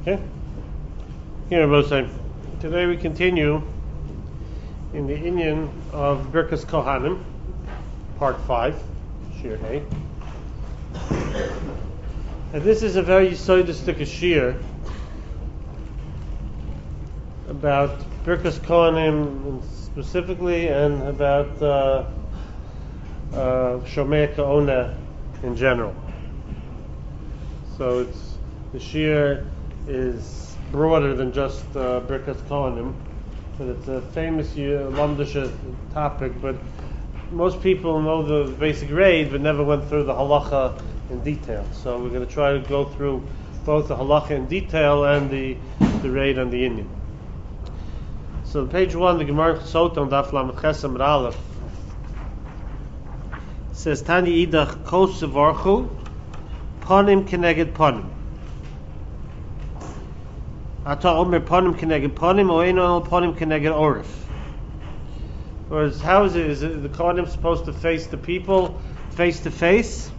Okay. Here, Moshe. Today we continue in the Inyan of Birkas Kohanim, part 5, Shir Hey. And this is a very yesodistic shir about Birkas Kohanim specifically, and about Shomei Ka'ona in general. So the shir is broader than just Birkas Kohanim, but it's a famous Lamdish topic. But most people know the basic raid, but never went through the halacha in detail. So we're going to try to go through both the halacha in detail and the raid on the Inyan. So page 1, the Gemara Chesot on Daf Lamed Ches Amud Aleph says, Tani idach kos sevarchu panim keneged panim. Ata omer panim keneged panim, o eino panim keneged orif. Whereas, how is it? Is it the Kohanim supposed to face the people face to face?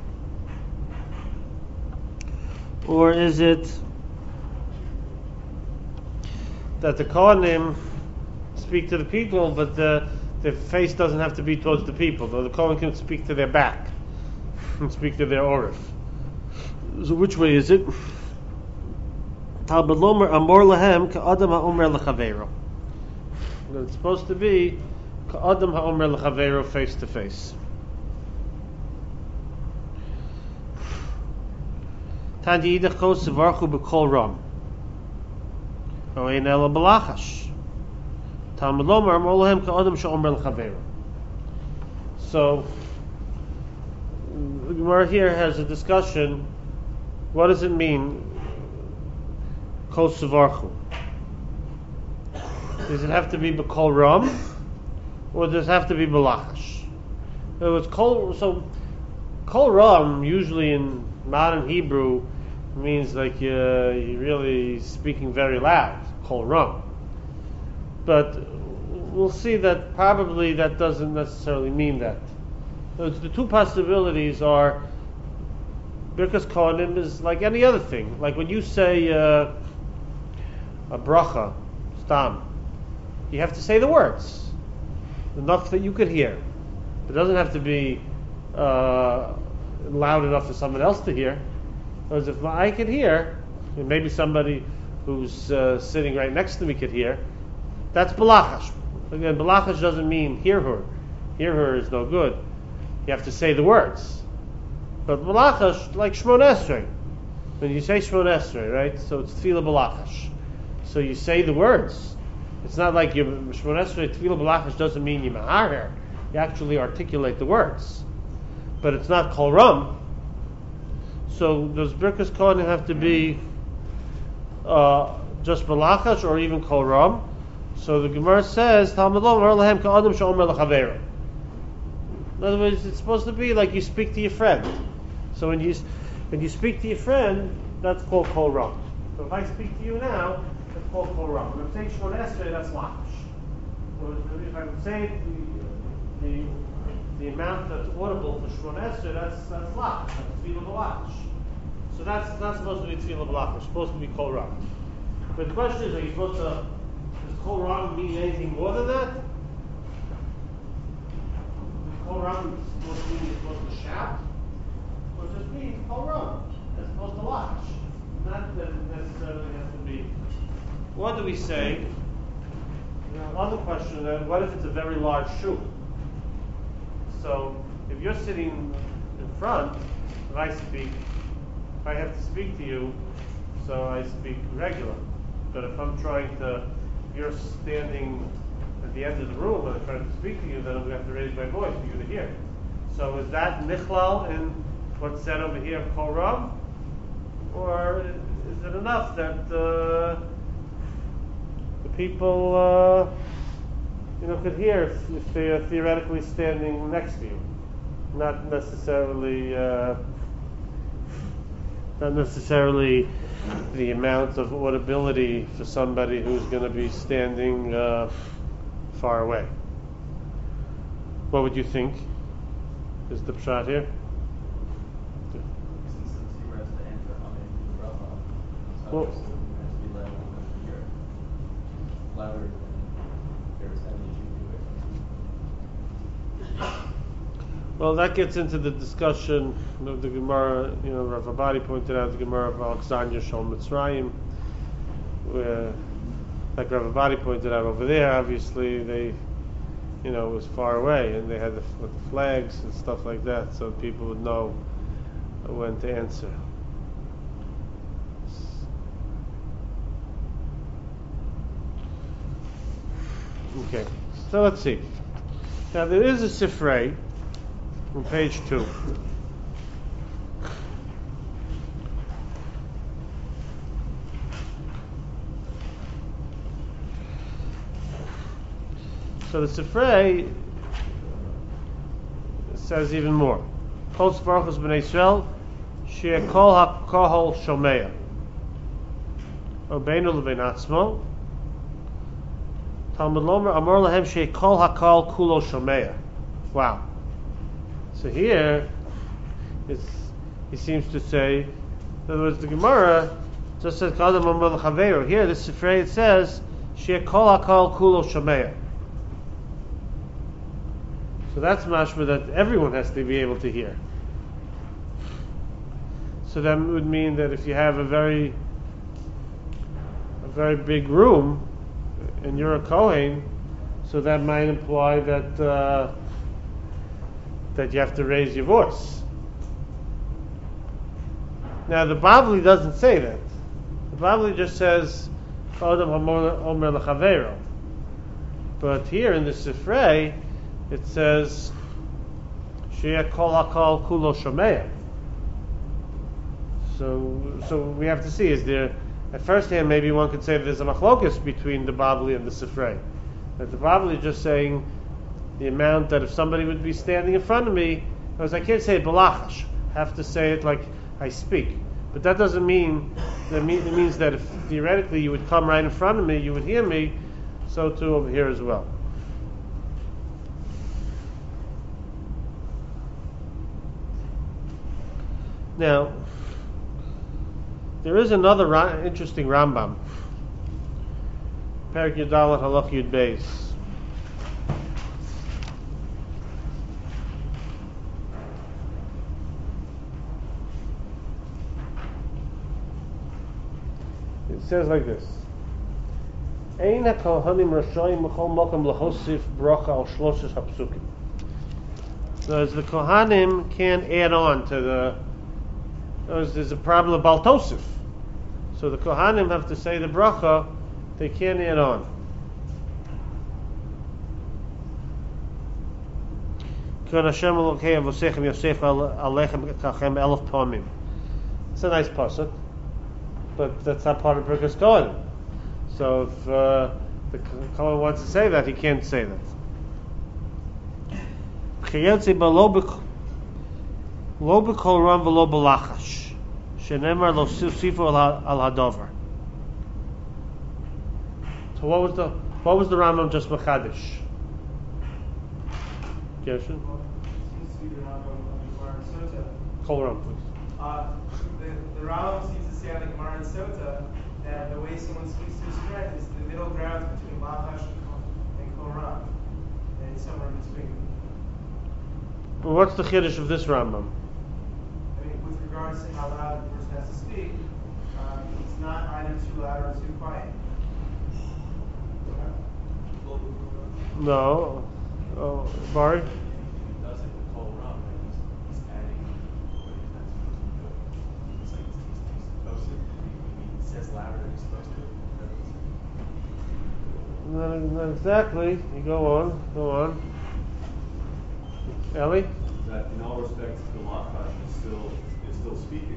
Or is it that the Kohanim speak to the people, but the face doesn't have to be towards the people? Though the Kohen can speak to their back and speak to their orif. So which way is it? Talmud Lomer Amor Lahem Ka'adam HaOmer L'Chaveiro. It's supposed to be Ka'adam HaOmer L'Chaveiro, face to face. Tandi Idach Kos Sevarchu B'Kol Ram O Ein Ela B'Lachash. Talmud Lomer Amor Lahem Ka'adam HaOmer L'Chaveiro. So the Gemara here has a discussion. What does it mean, Kos Sevarchu? Does it have to be B'Kol Ram, or does it have to be B'Lachash? In other words, Kol Ram usually in modern Hebrew means like you're really speaking very loud, Kol Ram. But we'll see that probably that doesn't necessarily mean that. So the two possibilities are, Birkas Kohanim is like any other thing. Like when you say a bracha, stam, you have to say the words enough that you could hear. It doesn't have to be loud enough for someone else to hear. Because if I could hear, and maybe somebody who's sitting right next to me could hear, that's balachash. Again, balachash doesn't mean hear her. Hear her is no good. You have to say the words. But balachash, like Shmona Esrei, when you say Shmona Esrei, right? So it's tefillah balachash. So you say the words. It's not like you Shmona Esrei tefillah balachash doesn't mean you maharher. You actually articulate the words. But it's not kol ram. So does Birkas Kohanim have to be just balachash or even kol ram? So the Gemara says, Talmud Lo Amar Lahem Ka'adam She'omer L'Chaveiro. In other words, it's supposed to be like you speak to your friend. So when you speak to your friend, that's called kol ram. So if I speak to you now, that's called kol ram. When I'm saying Shmona Esrei, that's lachash. So if I'm saying the amount that's audible for Shmona Esrei, that's lachash. That's tefillah b'lachash. So that's not supposed to be tefillah b'lachash. It's supposed to be kol ram. But the question is, are you supposed to? Does kol ram mean anything more than that? Kol ram is supposed to mean you're supposed to shout, or just mean kol ram as opposed to lachash. Not that it necessarily has to be. What do we say? Another question then: what if it's a very large shul? So if you're sitting in front, if I have to speak to you, so I speak regular. But if you're standing at the end of the room and I'm trying to speak to you, then I'm going to have to raise my voice for you to hear. So is that nichlal in what's said over here of kol ram? Or is it enough that the people could hear if they are theoretically standing next to you? Not necessarily the amount of audibility for somebody who's going to be standing far away. What would you think is the pshat here? Well, louder than there's any issue. Well, that gets into the discussion of the Gemara. Rav Abadi pointed out the Gemara of Alexandria Shal Mitzrayim, where, like Rav Abadi pointed out over there, obviously they, it was far away, and they had the flags and stuff like that, so people would know when to answer. Okay, so let's see. Now there is a Sifrei on page 2. So the Sifrei says even more. Kol Sparchos B'nai Yisrael Shea Kol HaKohol Shomeya Obeinu L'Bein Atzmo Talmud Lomer Amor Lahem Shea Kol HaKol Kulo Shomeya. Wow. So here, he seems to say, in other words, the Gemara just says Kadam Amor L'Chaveru. Here, this Sifrei says Shea Kol HaKol Kulo Shomeya. So that's mashma that everyone has to be able to hear. So that would mean that if you have a very big room and you're a Kohen, so that might imply that you have to raise your voice. Now the Bavli doesn't say that. The Bavli just says Adam Omer L'Chaveiro. But here in the Sifrei it says Shea Kol HaKol Kulo Shomeya. So we have to see, is there, at first hand maybe one could say that there's a machlokus between the Bavli and the Sifrei. That the Bavli is just saying the amount that if somebody would be standing in front of me, because I can't say it balachash, I have to say it like I speak. But that doesn't mean, it means that if theoretically you would come right in front of me, you would hear me, so too over here as well. Now, there is another interesting Rambam. Perek Yudalet Halach Yud Beis. It says like this: Ein haKohanim Rashoyim Mechol Mokom Lachosif Bracha Al Shloshes Hapsukim. So as the Kohanim can't add on to the, there's a problem of Baltosif. So the Kohanim have to say the bracha, they can't add on. It's a nice pasuk, but that's not part of Birkas Kohanim. So if the Kohen wants to say that, he can't say that. Lo b'kol ram v'lo b'lachash. Shenemar lo sifu al hadover. So what was the Rambam just machadish? Gershon? Seems to be the Rambam of the Gemara and Sota. Kol ram, please. The Rambam seems to say on the Gemara and Sota that the way someone speaks to his friend is the middle ground between lachash and kol ram, and it's somewhere in between. But what's the chiddush of this Rambam? With regards to how loud the person has to speak, it's not either too loud or too quiet. No. Oh, Barry? He does it with Kol Ram, and he's adding what he's not supposed to do. It's like he's supposed to, he says louder than he's supposed to. Not exactly. You go on. Ellie? That in all respects, the Lachash is still speaking.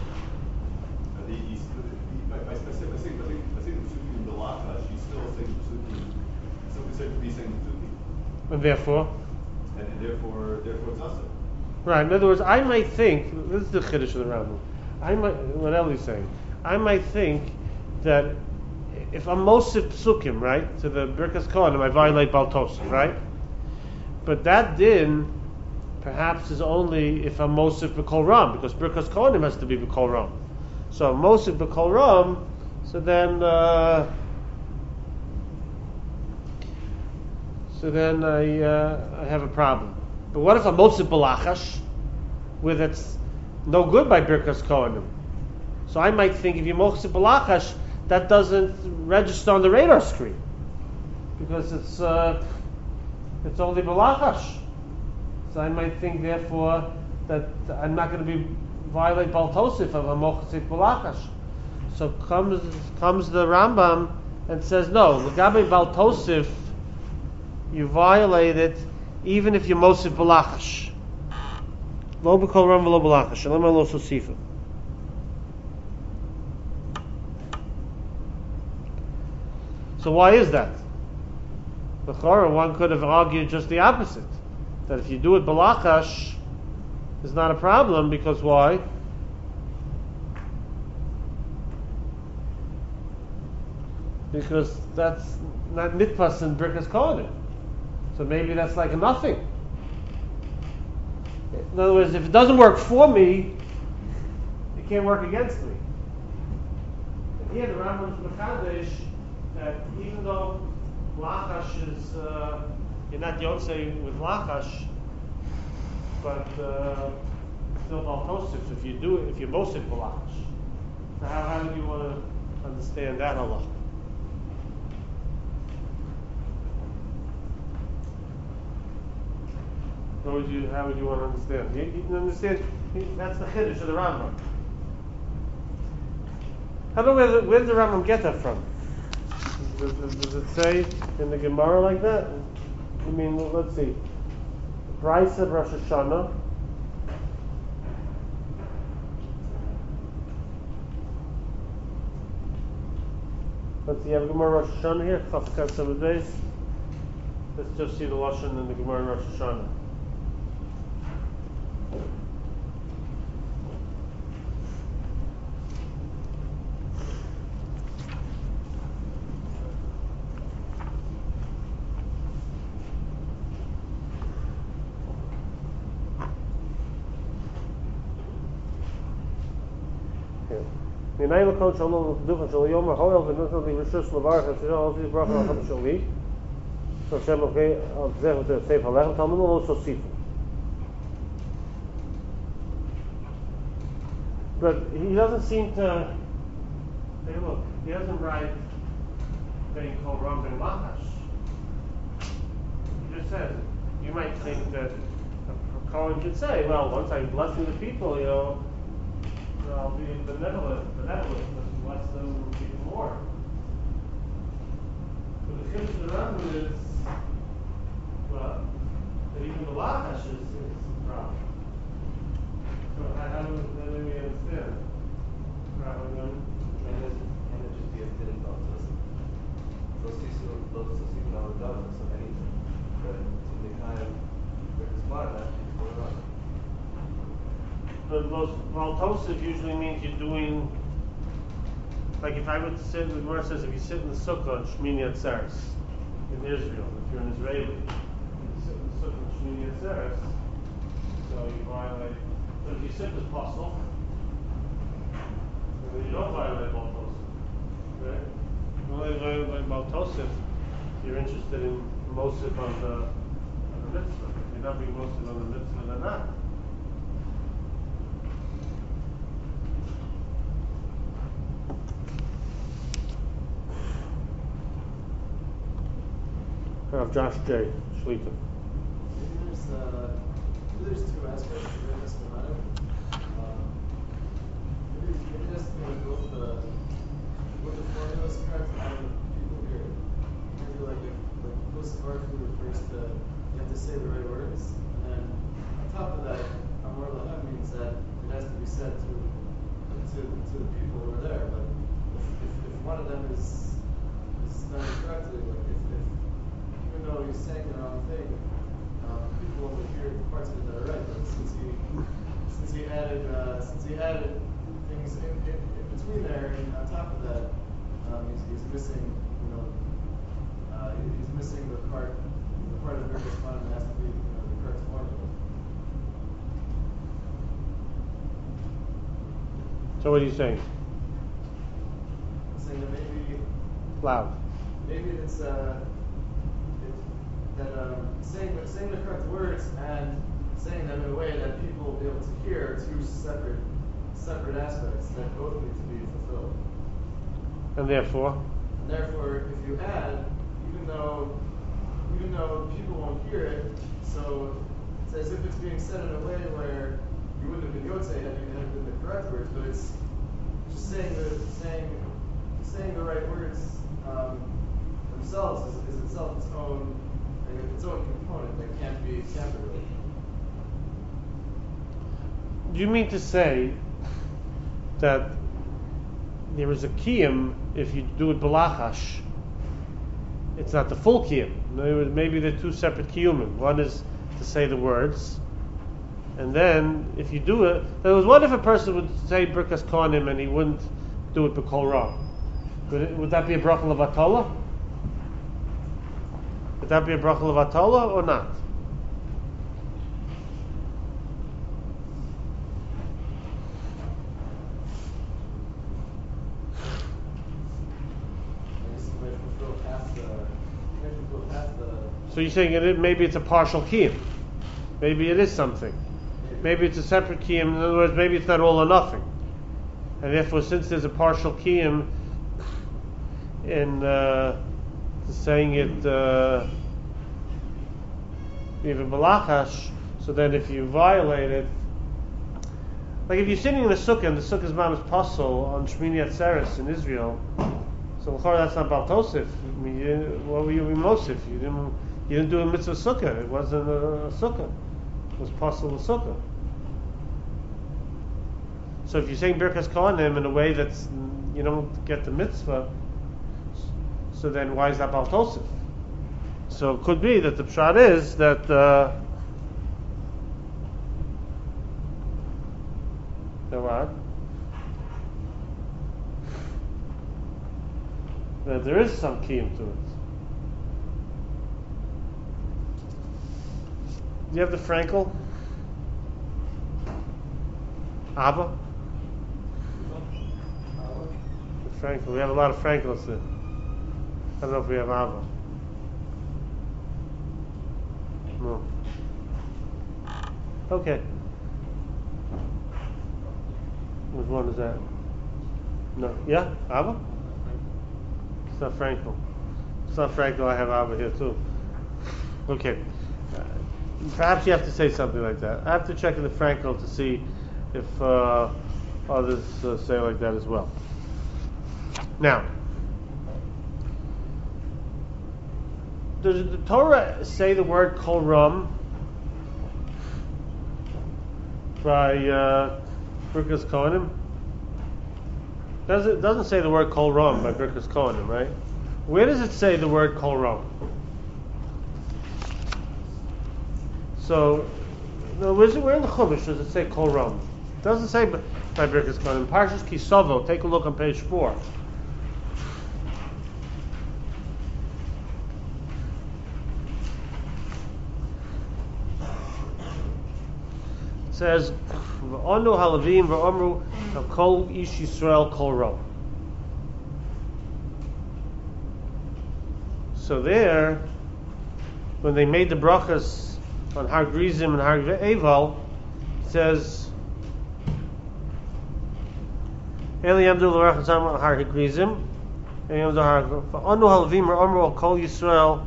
By saying the Psukim in the Lachash, he's still saying the Psukim. He's still considered to be saying the Psukim. And therefore? And therefore it's also. Right. In other words, I might think, this is the chiddush of the Rambam. What Ellie's saying, I might think that if I'm Mosif Psukim, right, to the Birkas Kohanim, I violate Baltosif, right? But that din perhaps is only if I'm Mosif B'Kol Ram, because Birkas Kohanim has to be B'Kol Ram. So Mosif B'Kol Ram, so then so then I have a problem. But what if I'm Mosif Balachash, where that's no good by Birkas Kohanim? So I might think if you're Mosif Balachash, that doesn't register on the radar screen because it's only Balachash. So I might think therefore that I'm not going to be violate Bal Tosif if I'm Mosif Balachash. So comes the Rambam and says no, L'gabe Bal Tosif, you violate it even if you're Mosif Balachash. Lo b'kol ram v'lo b'lachash. Shalom lo sosifa. So why is that? The Chorah, one could have argued just the opposite. That if you do it b'lachash, it's not a problem, because why? Because that's not nitpas in Birkas Kohanim. So maybe that's like a nothing. In other words, if it doesn't work for me, it can't work against me. And here the Rambam is Mekadesh that even though Lachash is, you're not Yotzei with Lachash, but still Baltosif if you do it, if you're Mosif Lachash. So how do you want to understand that Allah? How would you want to understand? You understand? That's the Chiddush of the Rambam. I don't know where did the Rambam get that from? Does it say in the Gemara like that? I mean, let's see. Brisa of Rosh Hashanah. Let's see, you have a Gemara Rosh Hashanah here. Chafkat Samad. Let's just see the Lashon in the Gemara Rosh Hashanah. Minay Lakon Shalom Duchan Shal Yom Hoel V'Nusan Li Rishus Lavarach and Shal Ozi Bracha Al Shali. So Shem okay Al Zeh with the Seif Halechem Talmud Lo Sosifu. But he doesn't seem to. Hey, look, he doesn't write being called Ram Ben Lachash. He just says you might think that a Kohen could say, well, once I'm blessing the people, I'll be benevolent, and bless them even more. But the Chiddush of the Rambam is, well, that even the Lachash is a problem. So how do we understand? And it just be a hidden thought to us. So Sosifu now done so anything. But in the kind of smart that is going on. But most Baltosiv usually means you're doing, like if I would sit, the Gemara says if you sit in the Sukkah on Shmini Atzeres in Israel, if you're an Israeli, you sit in the Sukkah on Shmini Atzeres, so you violate, but if you sit as possible, then you don't violate Baltosiv, right? You only violate Baltosiv if you're interested in Mosif on the mitzvah. If you're not being Mosif on the mitzvah, then not. Of Josh J. Shlita. Maybe there's two aspects to this matter. Maybe just with the formula is correct out of people here. Maybe like if Kosavarku refers to you have to say the right words, and then on top of that, Amor Lahem means that it has to be said to the people who are there. But if one of them is done correctly, like if even though he's saying the wrong thing, people only hear parts of it that are right. But since he added things in between there, and on top of that, he's missing, he's missing the part of the Birkas Kohanim has to be, the correct formula. So what are you saying? I'm saying that maybe Loud. it's saying the correct words and saying them in a way that people will be able to hear are two separate aspects that both need to be fulfilled. And therefore, And therefore, if you add, even though people won't hear it, so it's as if it's being said in a way where you wouldn't have been yotze had it been the correct words, but it's just saying the right words themselves is itself its own component that can't be tampered with. do you mean to say that there is a kiyum if you do it balachash? It's not the full kiyum. In other words, maybe they're two separate kiyumim. One is to say the words, and then if you do it, what if a person would say Birkas Kohanim and he wouldn't do it b'kol ra? Would that be a bracha levatala? Would that be a bracha levatala or not? So you're saying maybe it's a partial kiyum. Maybe it is something. Maybe it's a separate kiyum. In other words, maybe it's not all or nothing. And therefore, since there's a partial kiyum in saying it even balachash, so then if you violate it, like if you're sitting in a sukkah and the sukkah's mom is pasul on Shmini Atzeres in Israel, so that's not Bal Tosif. I mean, what were you Mosif? You didn't do a mitzvah sukkah. It wasn't a sukkah. It was pasul a sukkah. So if you're saying Birkas Kohanim in a way that's you don't get the mitzvah, so then why is that Bal Tosif? So it could be that the pshat is that that there is some kiyum to it. Do you have the Frankel? Abba? The Frankel. We have a lot of Frankels there. I don't know if we have Abba. No. Okay. Which one is that? No. Yeah? Abba? It's not Frankel. It's not Frankel. I have Abba here too. Okay. Perhaps you have to say something like that. I have to check in the Frankel to see if others say like that as well. Now, does the Torah say the word kol ram by Birkas Kohanim? It doesn't say the word kol ram by Birkas Kohanim, right? Where does it say the word kol ram? So, no, where in the Chumash does it say kol ram? It doesn't say by Birkas Kohanim. Parshas Kisavo, take a look on page 4. It says, "V'onu halavim v'omru kol ish Yisrael kol ram." So there, when they made the brachas on Har Grizim and Har Eval, it says, "Eli yamdu l'rachazam Har Grizim, Eli yamdu Har v'onu halavim v'omru kol Yisrael."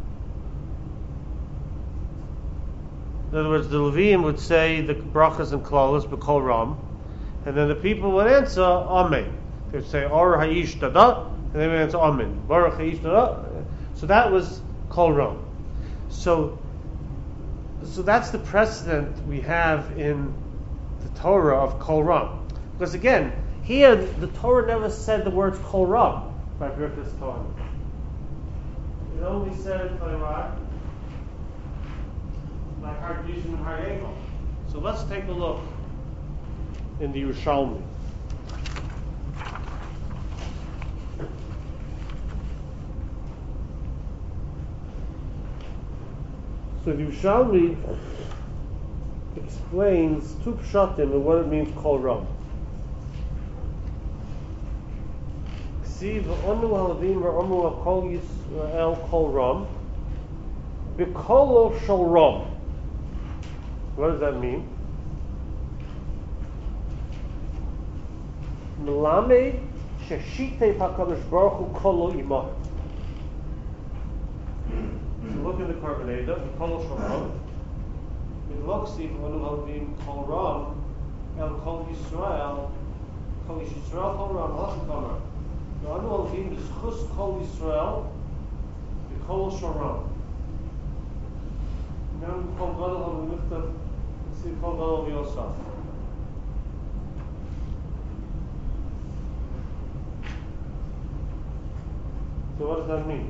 In other words, the Levim would say the brachas and klalos b'kol ram, and then the people would answer amen. They would say or ha'ish dada, and they would answer amen. Baruch ha'ish dada. So that was kol ram. So that's the precedent we have in the Torah of kol ram. Because again, here the Torah never said the words kol ram by Birkas Kohanim. It only said by what? Like Har Grizim and Har Eval. So let's take a look in the Yerushalmi. So the Yerushalmi explains two pshatim and what it means kol ram. See, v'onu halavim v'omru kol Yisrael kol ram. B'kolo shel rom. What does that mean? Melamed sheshitei HaKadosh Baruch Hu kolo imah. Look in the Korban Eda, B'kolo shel rom. Midloksi v'onu halvim kol rom el kol Yisrael kol Yisrael kol rom halacha kamar. V'onu halvim b'schus kol Yisrael b'kolo shel rom. Now kol gadol halvim see kol gadol v'yosaf. So what does that mean?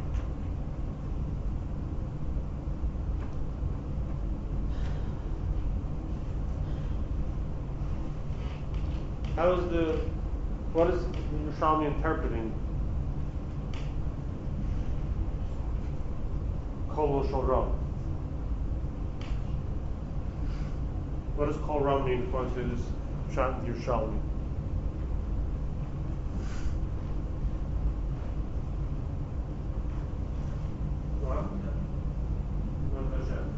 What is the Yerushalmi interpreting? Kol shel ram. What does kol ram mean according to this Pshat Yerushalmi? What? What does that?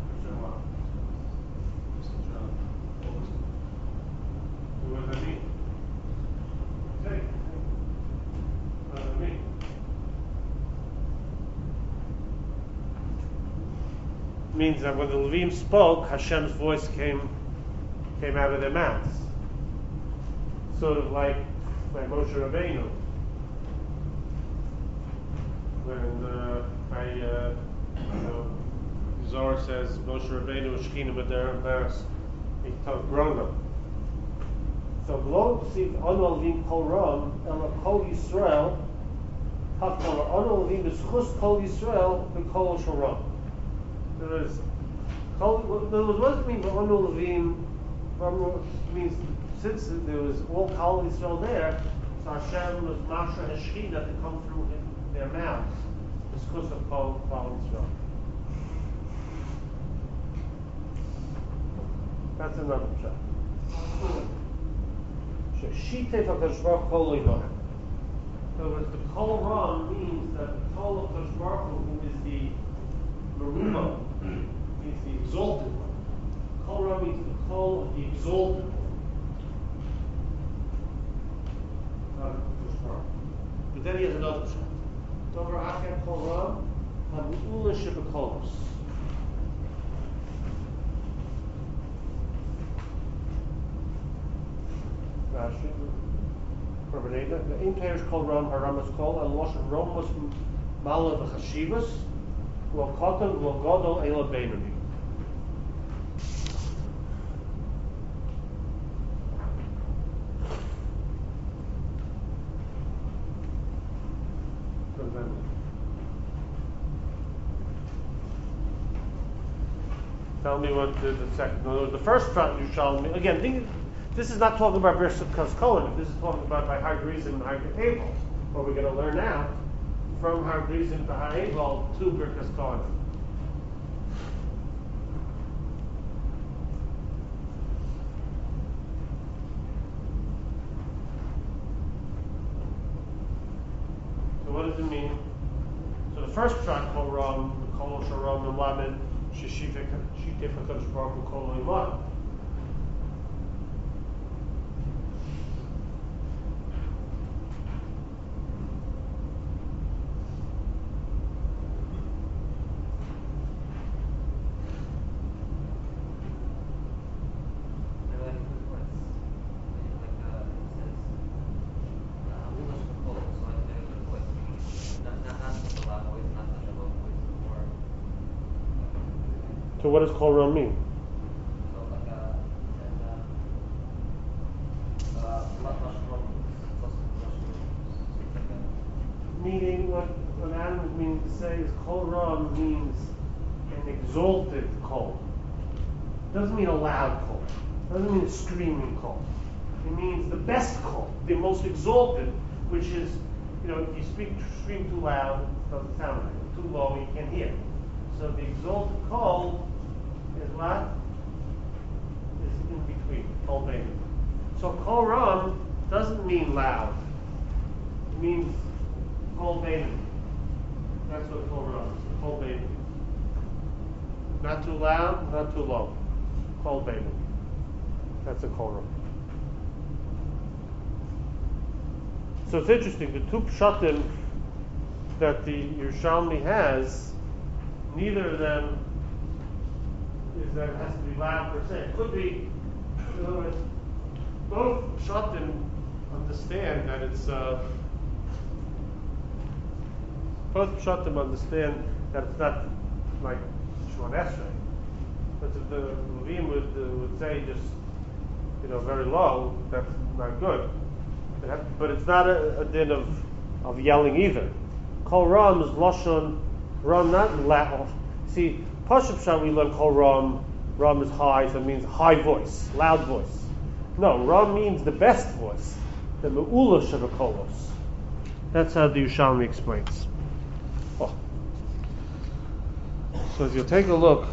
What does that mean? Say. What does it mean? Means that when the Levim spoke, Hashem's voice came out of their mouths. Sort of like Moshe Rabbeinu. When Zohar says Moshe Rabbeinu Shechina B'der Beres, he told Grona. So lo see Anu Levim Kol Ram Ela Kol Yisrael Hakol Anu Levim B'schus Kol Yisrael B'Kol Shel Ram. There is what does it mean by Anu Levim? Means since there was all Kol Yisrael there, so Hashem was Masha Hashchina to come through their mouths. B'schus of Kol Yisrael. That's another pshat. Shitei HaKadosh Baruch Hu kol imah. In other words, the kol ram means that the kol of HaKadosh Baruch Hu, who is the meruma, means the exalted one. Kol ram means the kol of the exalted one. But then he has another pshat. Dover Acher kol ram hamu'ula shebekolos. Rashi, Korbaneda, the Ein Perish Kol Ram Haramas Kol, and Loshen Romus Mala V'Chashivas, Lo Kotan, Lo Godol, Ela Beinoni. Tell me what the second, no, the first prat Yerushalmi, again, this is not talking about Birkat Kohanim. This is talking about by Hagrizim and Hagabal. What we're going to learn now from Hagrizim to Hagabal to Birkat Kohanim. So what does it mean? So the first track, Kol Ram, Kol Sharam, and Lamed, Shishitef HaKadosh Baruch Hu Kol Imah. So what does Kol Ram mean? Meaning what Adam is meaning to say is Kol Ram means an exalted Kol. It doesn't mean a loud Kol. It doesn't mean a screaming Kol. It means the best Kol, the most exalted, which is, if you scream too loud, it doesn't sound right. Too low, you can't hear. So the exalted Kol is what? Is in between, Kol Bein. So Kol Ram doesn't mean loud. It means Kol Bein. That's what Kol Ram is, Kol Bein. Not too loud, not too low. Kol Beinu. That's a Kol Ram. So it's interesting, the two pshatim that the Yerushalmi has, neither of them is that it has to be loud per se. It could be, in other words, both pshatim understand that it's both pshatim understand that it's not like Shmon Esrei. But if the Levim would say just very low, that's not good. But it's not a din of yelling either. Kol Ram is Lashon Ram, not loud. See, Pashup Pshat we learn Kol Ram. Ram is high, so it means high voice, loud voice. No, Ram means the best voice, the Me'ula Shavakolos. That's how the Yerushalmi explains. Oh. So if you'll take a look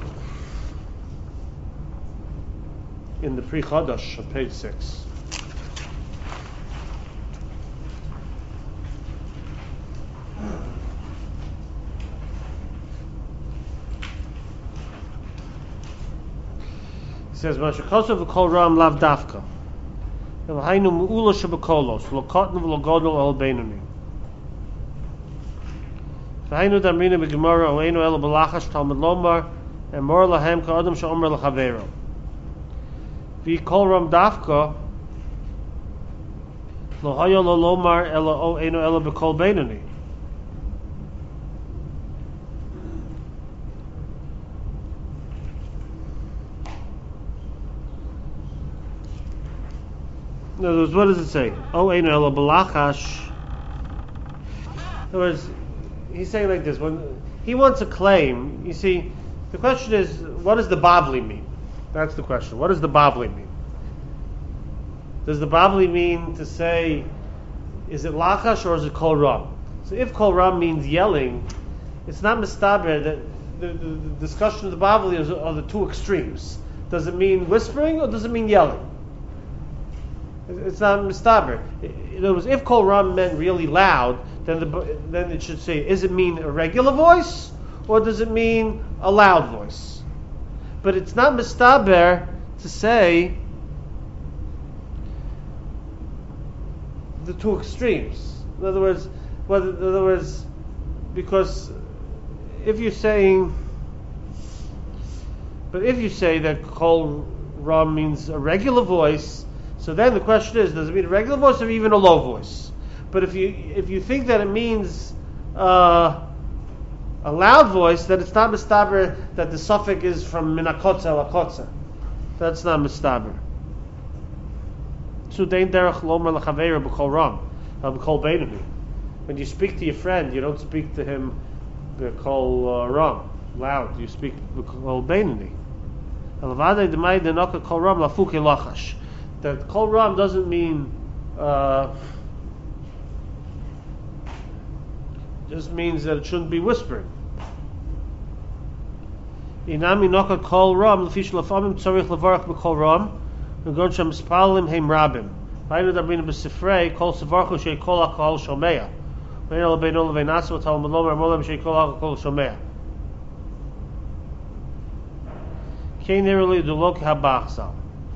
in the Pri Chadash on page 6. It says, "Mashakosov v'kol ram lav dafka, elhainu me'ula shebekolos, lo kotnu v'lo godol el beinoni. V'hainu damrina b'gemara oleinu ela b'lachash talmud lomar, and mor lahem ka'adam she'omer l'chavero. V'kol ram dafka, lo hayo lo lomar ela oleinu ela b'kol beinoni." In other words, what does it say? Oh, Eino Ela Balachash. In other words, he's saying like this: when he wants a claim, you see, the question is, what does the Bavli mean? That's the question. What does the Bavli mean? Does the Bavli mean to say, is it Lachash or is it Kol Ram? So if Kol Ram means yelling, it's not mistaber that the discussion of the Bavli are the two extremes. Does it mean whispering or does it mean yelling? It's not mistaber. In other words, if Kol Ram meant really loud, then it should say, is it mean a regular voice or does it mean a loud voice? But it's not mistaber to say the two extremes. In other words, because if you say that Kol Ram means a regular voice, so then the question is, does it mean a regular voice or even a low voice? But if you think that it means a loud voice, then it's not mistaber that the suffix is from minakotza lakotza. That's not mistaber. So dein derech lomer l'chaveira b'kol ram, b'kol beinoni. When you speak to your friend, you don't speak to him b'kol ram, loud. You speak b'kol beinoni. Elavadei demai denoka kol ram lafuke lachash. That Kol Ram doesn't mean just means that it shouldn't be whispering. Inami noka Kol Ram lefish lafamim tzarich levarach b'Kol Ram v'gon shem spalim heim rabim. Vaynu dabrin b'sifrei kol sevarchu shei kol hakol shomea. Vaynu lebeinu leveinasu v'talmud lomer molem shei kol hakol shomea. Kein neruli dulok habachsal.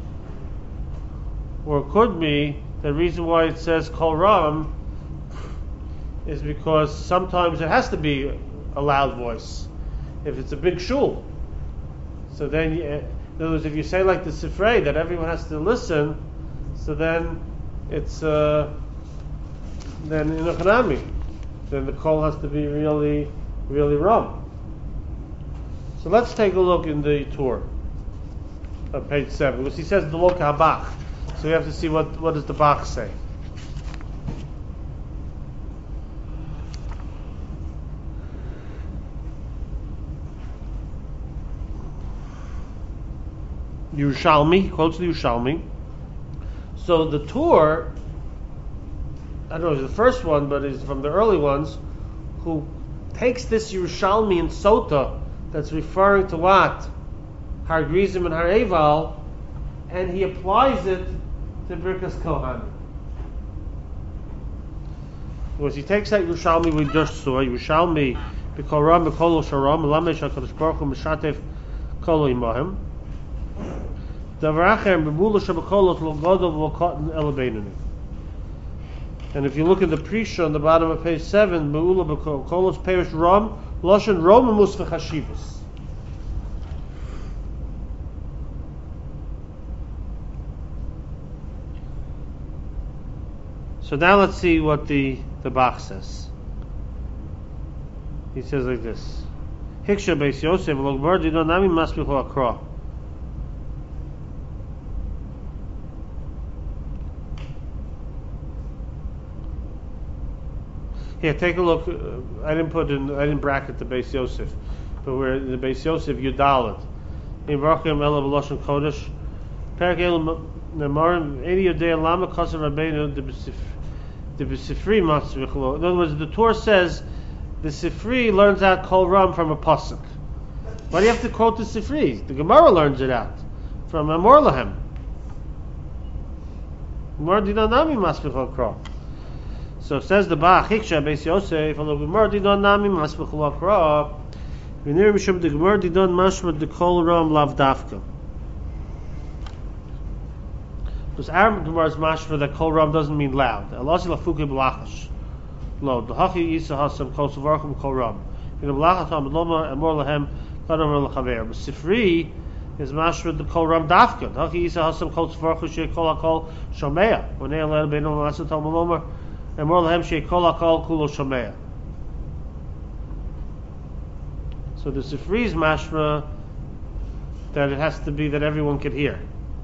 Or it could be the reason why it says Kol Ram is because sometimes it has to be a loud voice if it's a big shul. So then, in other words, if you say like the Sifrei that everyone has to listen, so then it's then in a Hanami, then the Kol has to be really, really Ram. So let's take a look in the Torah, on page 7, because he says the Lok HaBach. So we have to see what does the Bach say. Yerushalmi, quotes the Yerushalmi. So the Tur, I don't know if it's the first one, but it's from the early ones, who takes this Yerushalmi and Sota that's referring to what? Har Grizim and Har Eval, and he applies it to Birkas Kohanim. Because he takes that Yerushalmi we just saw, Yerushalmi, B'kol Ram, B'kol Sharam, Lamesh HaKadosh Baruch Hu Mishatef kol imahim. Davar acher bebula shabakolot lo gadol v'lo katan ela beinoni. And if you look at the Prisha on the bottom of page 7, Be'ula B'Kolos Perish Rom, Loshen Rom Emus V'Chashivus. So now let's see what the Bach says. He says like this: Hiksha Beis Yosef Logbar Didon Nami Masbichu Akra. Here, take a look. I didn't bracket the Beis Yosef, but we're in the Beis Yosef Yudalit. In Rachim Ela V'Loshen Kodesh, Perak El Nemarim Edi Yodei Lama Kasav Rabbeinu the Sifri Matzvichlo. In other words, the Torah says the Sifri learns out Kol Ram from a pasuk. Why do you have to quote the Sifri? The Gemara learns it out from Amor Lahem. Gemara Dinanami Masvichlo Kra. So says the Bach, Hiksha Beis Yosef, and the Gemara Didon Nami Masvichlo Kra. V'nir Mishum the Gemara Didon Mashma the Kol Ram Lav Dafka. Because our Gemara's mashma that Kol Ram doesn't mean loud. Elasi lafuke b'lachash. Lo, the Hachi Yisa Hasam Kol Savarchum Kol Ram. In the B'lachatam Loma and Mor Lahem Kadam L'Chaver. But Sifri is mashma the Kol Ram Dafka. The Hachi Yisa Hasam Kol Savarchum Shei Kol HaKol Shomea. When they allow Beinu L'Asatam Loma and Mor Lahem Shei Kol HaKol Kulo Shomea. So the Sifri's mashma that it has to be that everyone could hear.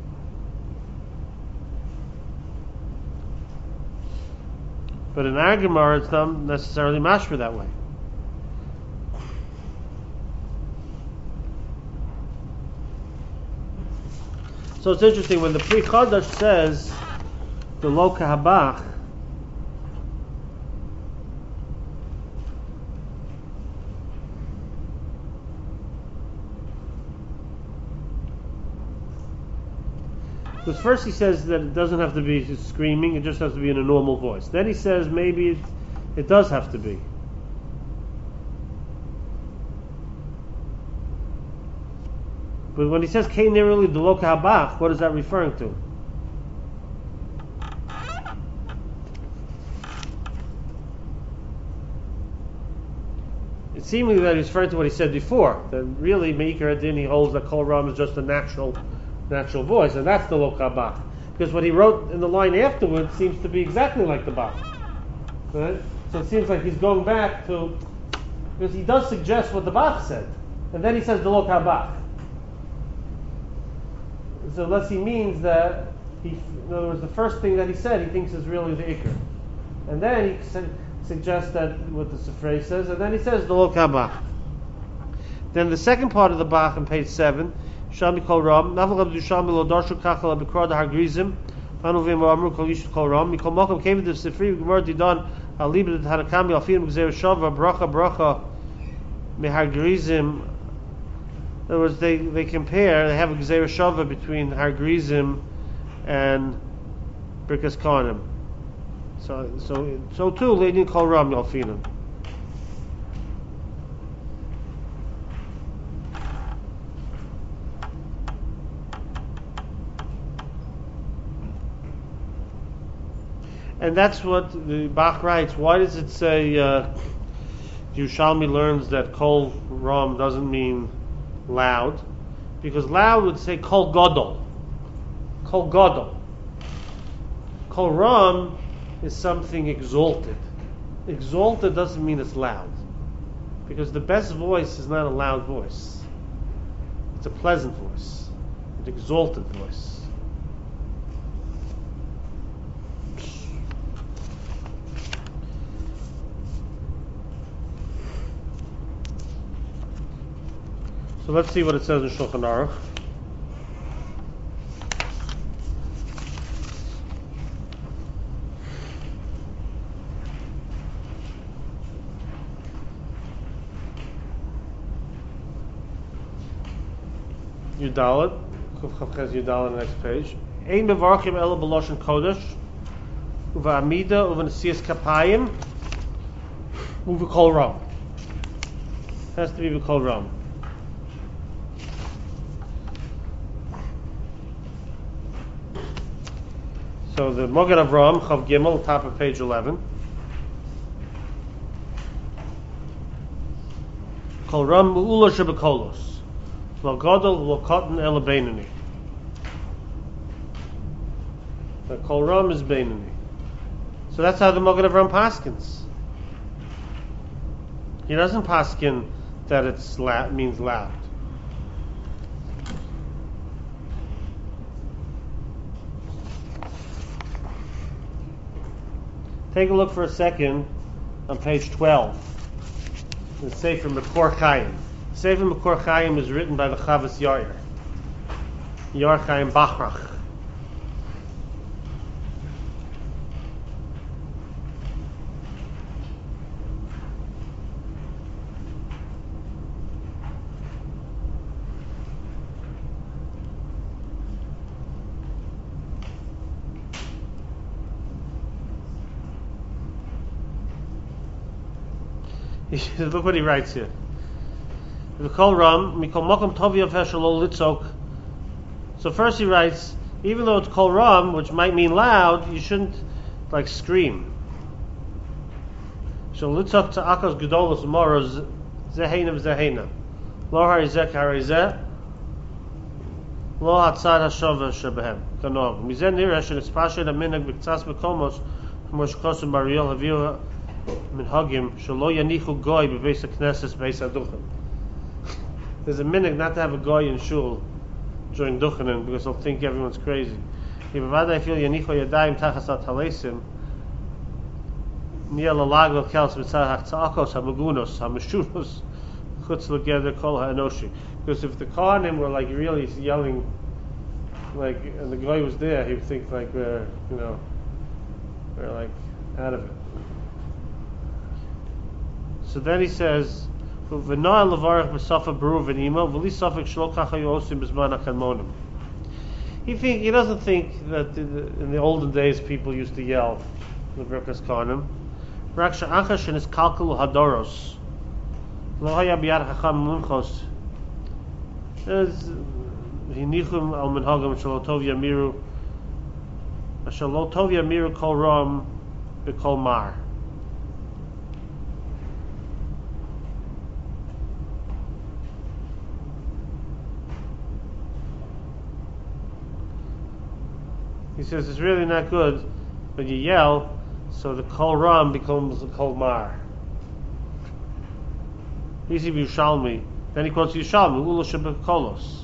But in our Gemara, it's not necessarily mashma that way. So it's interesting when the Pri Chadash says the Lo Kahabach. Because first he says that it doesn't have to be screaming, it just has to be in a normal voice. Then he says maybe it does have to be. But when he says Kein Nirili Deloka Habach, what is that referring to? It seemingly that he's referring to what he said before, that really Meikar Adin he holds that Kol Ram is just a natural voice, and that's the Lo Kabach. Because what he wrote in the line afterwards seems to be exactly like the Bach. Right? So it seems like he's going back to, because he does suggest what the Bach said, and then he says the Lo Kabach. So unless he means that in other words, the first thing that he said he thinks is really the Iker, and then he suggests that what the Sifrei says, and then he says the Lo Kabach. Then the second part of the Bach on page 7. Shami Kol Ram, Navalab Dushami Lo Darshu Kachal Abikra the Hargrizim, Manuvim Amru Kol Yishut Kol Ram, Mikol Mokom came to the Sifri, Gemara Didan, Alibid Harakami, Alfim Gzeir Shava, Bracha, Mehargrizim. In other words, they compare, they have a Gzeir Shava between Hargrizim and Birkas Kohanim. So too, Leidin Kol Ram Yalfinim. And that's what the Bach writes. Why does it say Yerushalmi learns that Kol Ram doesn't mean loud? Because loud would say Kol Gadol. Kol Gadol. Kol Ram is something exalted. Exalted doesn't mean it's loud. Because the best voice is not a loud voice. It's a pleasant voice. An exalted voice. So let's see what it says in Shulchan Aruch. Yudalit, Kufchavches Yudalit, next page. Ein mevarchim ela b'loshen kodesh, uva amida, uva nesias kapayim, uva kol ram. Has to be with kol ram. So the Mogen Avram, Chav Gimel, top of page 11. Kol Ram U'ula Shebekolos. Lo Godel, Lo Kotten, Ela Beinani. The Kol Ram is Beinani. So that's how the Mogen Avram paskins. He doesn't paskin that it's means loud. Take a look for a second on page 12. The Sefer Mekor Chaim. Sefer Mekor Chaim is written by the Chavas Yair. Yair Chaim Bachrach. Look what he writes here. So first he writes, even though it's kol ram, which might mean loud, you shouldn't like scream. So litzok ta'akas gedolos moros zehena v'zehena lo harizeh karizeh lo hatzad hashova shebehem kanov mizen nireh shenispashed aminag b'ktzas bekomos k'mo shkosu Mariel haviu minhagim shelo yanichu goy b'beis hakneses beis haduchen. There's a minhag not to have a goy in shul during duchenin because they'll think everyone's crazy. If I feel yanichu yadayim tachas atalesim miel alag lo kels mitzad hachtzakos hamagunos hamashunos chutz l'geder kol ha'enoshi. Because if the Kohanim were like really yelling, like, and the goy was there, he would think like we're like out of it. So then he says, he thinks he doesn't think that in the olden days people used to yell the Birkas Kohanim. He says it's really not good when you yell, so the kol ram becomes the kol mar. He's Yushalmi. Then he quotes Yushalmi, Ula Shebekolos.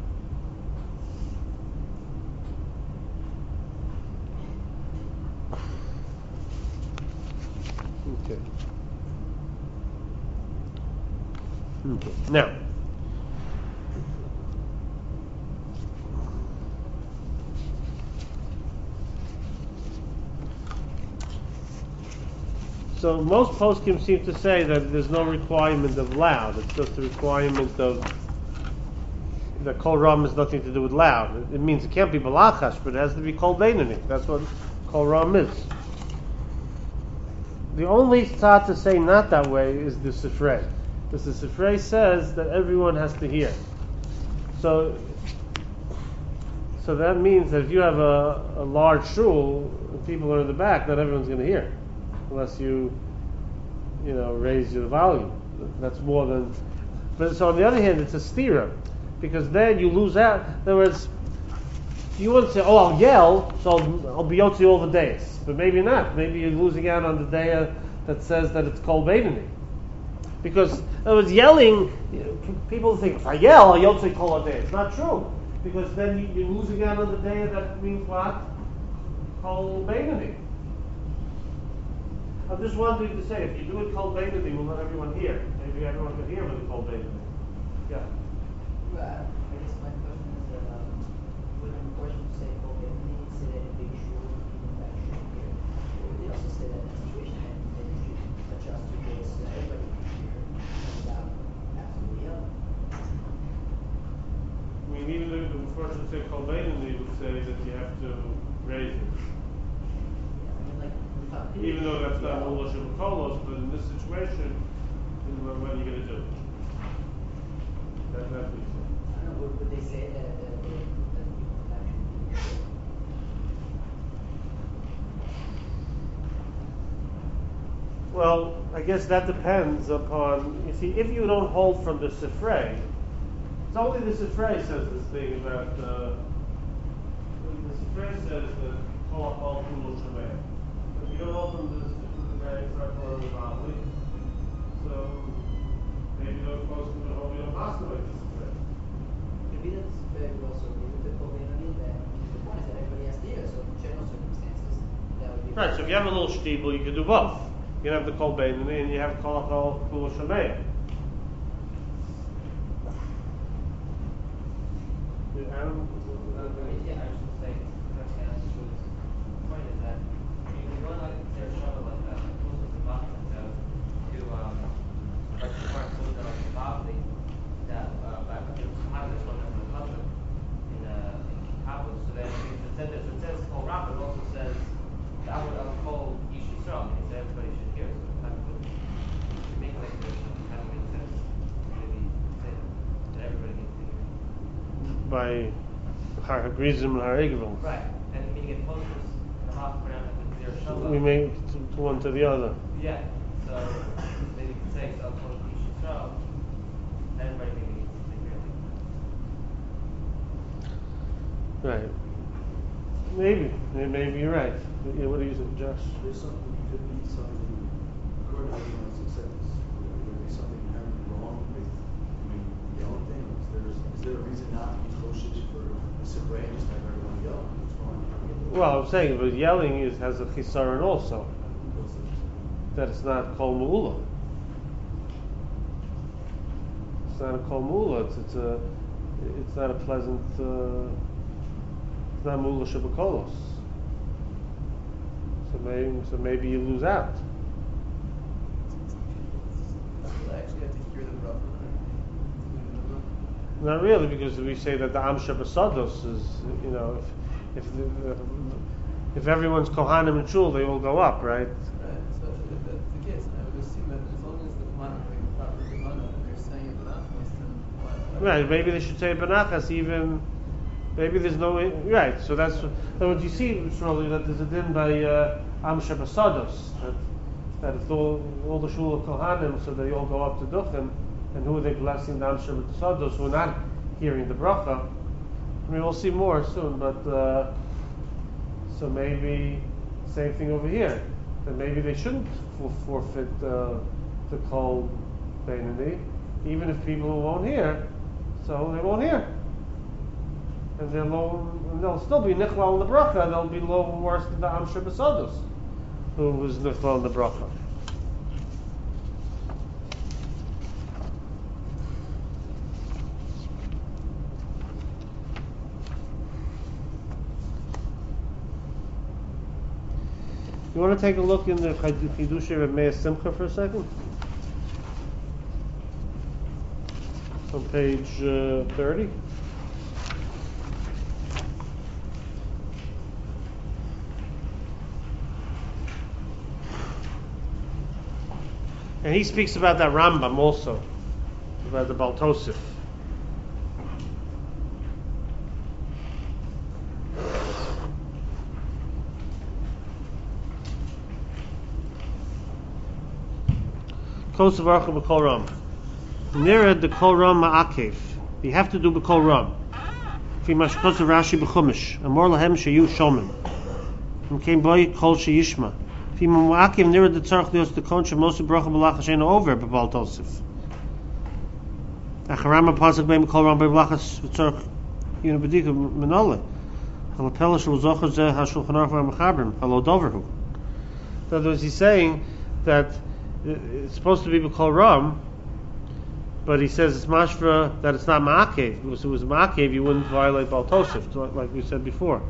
Okay. Now. So most poskim seem to say that there's no requirement of loud. It's just a requirement of that kol ram has nothing to do with loud. It means it can't be balachash, but it has to be kol beinani. That's what kol ram is. The only thought to say not that way is the Sifrei. Because the Sifrei says that everyone has to hear. So that means that if you have a large shul, and people are in the back, not everyone's going to hear. Unless you raise your volume. That's more than. But so on the other hand, it's a stira, because then you lose out. In other words, you wouldn't say, "Oh, I'll yell, so I'll be yotzi all the days." But maybe not. Maybe you're losing out on the day that says that it's kol beinani. Because in other words, yelling, people think if I yell, I'll yotzi kol day. It's not true, because then you're losing out on the day that means what? Kol beinani. I'm just wanting to say, if you do it kol beinani, we'll let everyone hear. Maybe everyone can hear with the kol beinani. Yeah. I guess my question is that would the person say kol beinani say that in big shul, people actually hear? Or would they also say that in a situation that you should adjust your voice so that everybody can hear without absolutely yelling? I mean, even if the person say kol beinani, would say that you have to raise it. Even though that's not Ula Shebekolos, but in this situation, what are you going to do? That's what he said. I don't know, would they say that people actually Well, I guess that depends upon, you see, if you don't hold from the Sifrei, it's only the Sifrei says this thing about, the Sifrei says that Kol HaKol Kulo Shemei. If you don't hold from the Sifrei, it's not for the Babli. So, maybe those folks who don't hold, you don't pass the way to Sifrei. Maybe that's very well so with the Kohen that the point is that everybody has to hear, so in general circumstances, that would be Right, so if you have a little shtibel, you can do both. You can have the Kol Beinani and you have Kol HaKol Kulo Shemei. Yeah, I was just saying, the point is that you can go like their show like that, like close to the bottom, to like the part close to the bottom, that back to have this one in the husband in Kabul. So then it says Kol Ram, but it also says that I would call Ish Yisrael, meaning that everybody should hear. So that would make like the kind of make sense, maybe say that everybody gets to hear. By Har Hagrizim and Har Egevil. Right, and meaning it closes the mouth for them with their shalom. We make to one to the other. Yeah, so then you can say, so I'll call Ish Yisrael, everybody maybe needs to hear it. Right. Maybe you're right. Yeah, what do you think, Josh? There's something, could be something, according to everyone's acceptance, could be something inherently wrong with, the yelling thing. Is there a reason not to be kosher for the Sifrei and just have everyone yell? What's wrong? Well, I'm saying, but yelling has a chisaron also. That it's not kol mu'ula. It's not a kol mu'ula. It's not a pleasant. It's not mu'ula shebakolos. So maybe you lose out. I actually have to hear the bracha. Not really, because we say that the Am Shebasados is, if everyone's Kohanim and Shul, they all go up, right? Right, so if that's the case, I would assume that as long as the Kohanim are doing the proper Gemara and they're saying it Benachos, then why? Right, maybe they should say Benachas even, maybe there's no, right, so that's what you see, Shmuel, that there's a din by Am Shebasados, that it's all the Shul of Kohanim, so they all go up to Duchen, and who are they blessing? The Am Shebasados, who are not hearing the bracha. I mean, we'll see more soon, but so maybe same thing over here. That maybe they shouldn't forfeit the Kol Beinani, even if people won't hear, so they won't hear, and they'll still be Nichlal in the bracha. They'll be low worse than the Am Shebasados, who was Nichlal in the bracha. You want to take a look in the Chidushei of Meir Simcha for a second? On page 30. And he speaks about that Rambam also, about the Baal Tosef. Kosavarcha b'kol ram. Nirad the kol ram ma'akev. You have to do b'kol ram. Fi mashkos Rashi b'chumash. Amor lahem sheyu shomim. And came boy kol sheyishma. Fi ma'akev nirad the tzarch lios the kon shemosu bracha b'lach hashen over b'bal tosef. Acharam ha'pasuk beim b'kol ram b'lachas v'tzarch yinu b'dika menole. Halapela shel zocher zeh ha'shulchan aruch v'amachabrim halo doverhu. In other words, he's saying that it's supposed to be b'kol ram, but he says it's mashra that it's not ma'akev. Because if it was ma'akev, you wouldn't violate Baal Tosef, like we said before.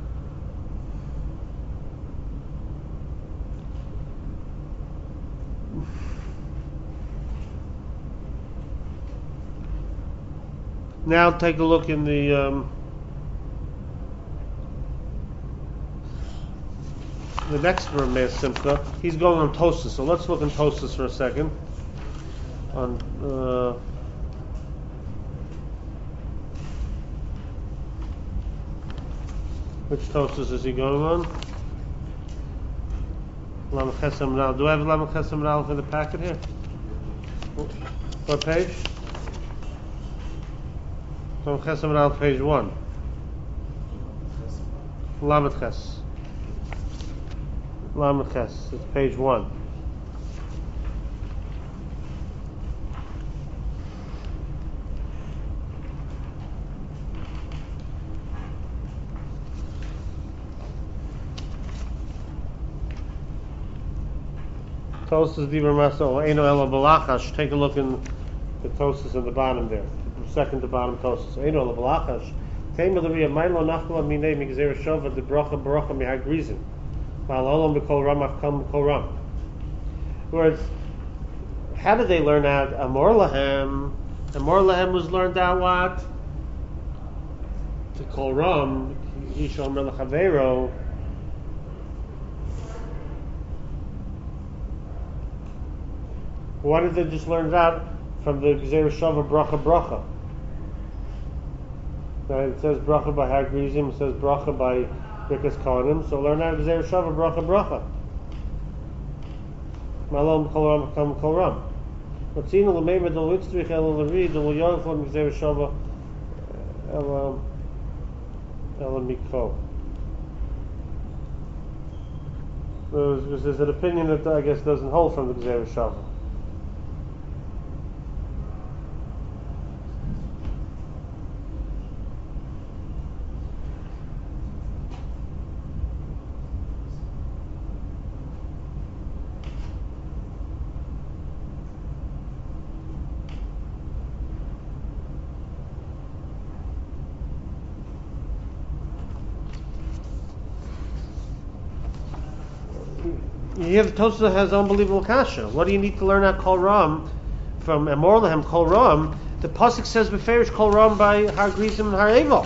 Now take a look in the next Meir Simcha. He's going on Tosas, so let's look in Tosas for a second. On which Tosas is he going on? Lamed Ches Amud Aleph. Do I have Lamed Ches Amud Aleph in the packet here? What page? Lamed Ches Amud Aleph, page 1. Lamed Ches. Lamed Ches. It's page 1. Tosas Dibur Masol Eino Ela Balachash. Take a look in the Tosas in the bottom there, second to bottom Tosas. Eino Ela Balachash. Tema L'Riya Ma'ilo Nafkala Minei Migzer Shova De Bracha Barocha Mihag Grizim. Ma'al Olam B'Kol Ram Afkam B'Kol Ram. In other words, how did they learn out Amor Lahem? Amor Lahem was learned out what? To Kol Ram Ish Omer L'Chavero. Why did they just learn that from the Gzeir Shava Bracha? Right, it says Bracha by Hagrizim, it says Bracha by Birkas Kohanim, so learn that Gzeir Shava Bracha. Malom Kol Ram Kam Kol Ram. Matzina L'Meimed L'Litzrich El L'Rid L'Yochon Gzeir Shava El Mikro. There's an opinion that I guess doesn't hold from the Gzeir Shava. Here the Tosafos has unbelievable kasha. What do you need to learn out Kol Ram from Amor Lahem Kol Ram? The pasuk says beferish Kol Ram by Har Grizim and Har Evel.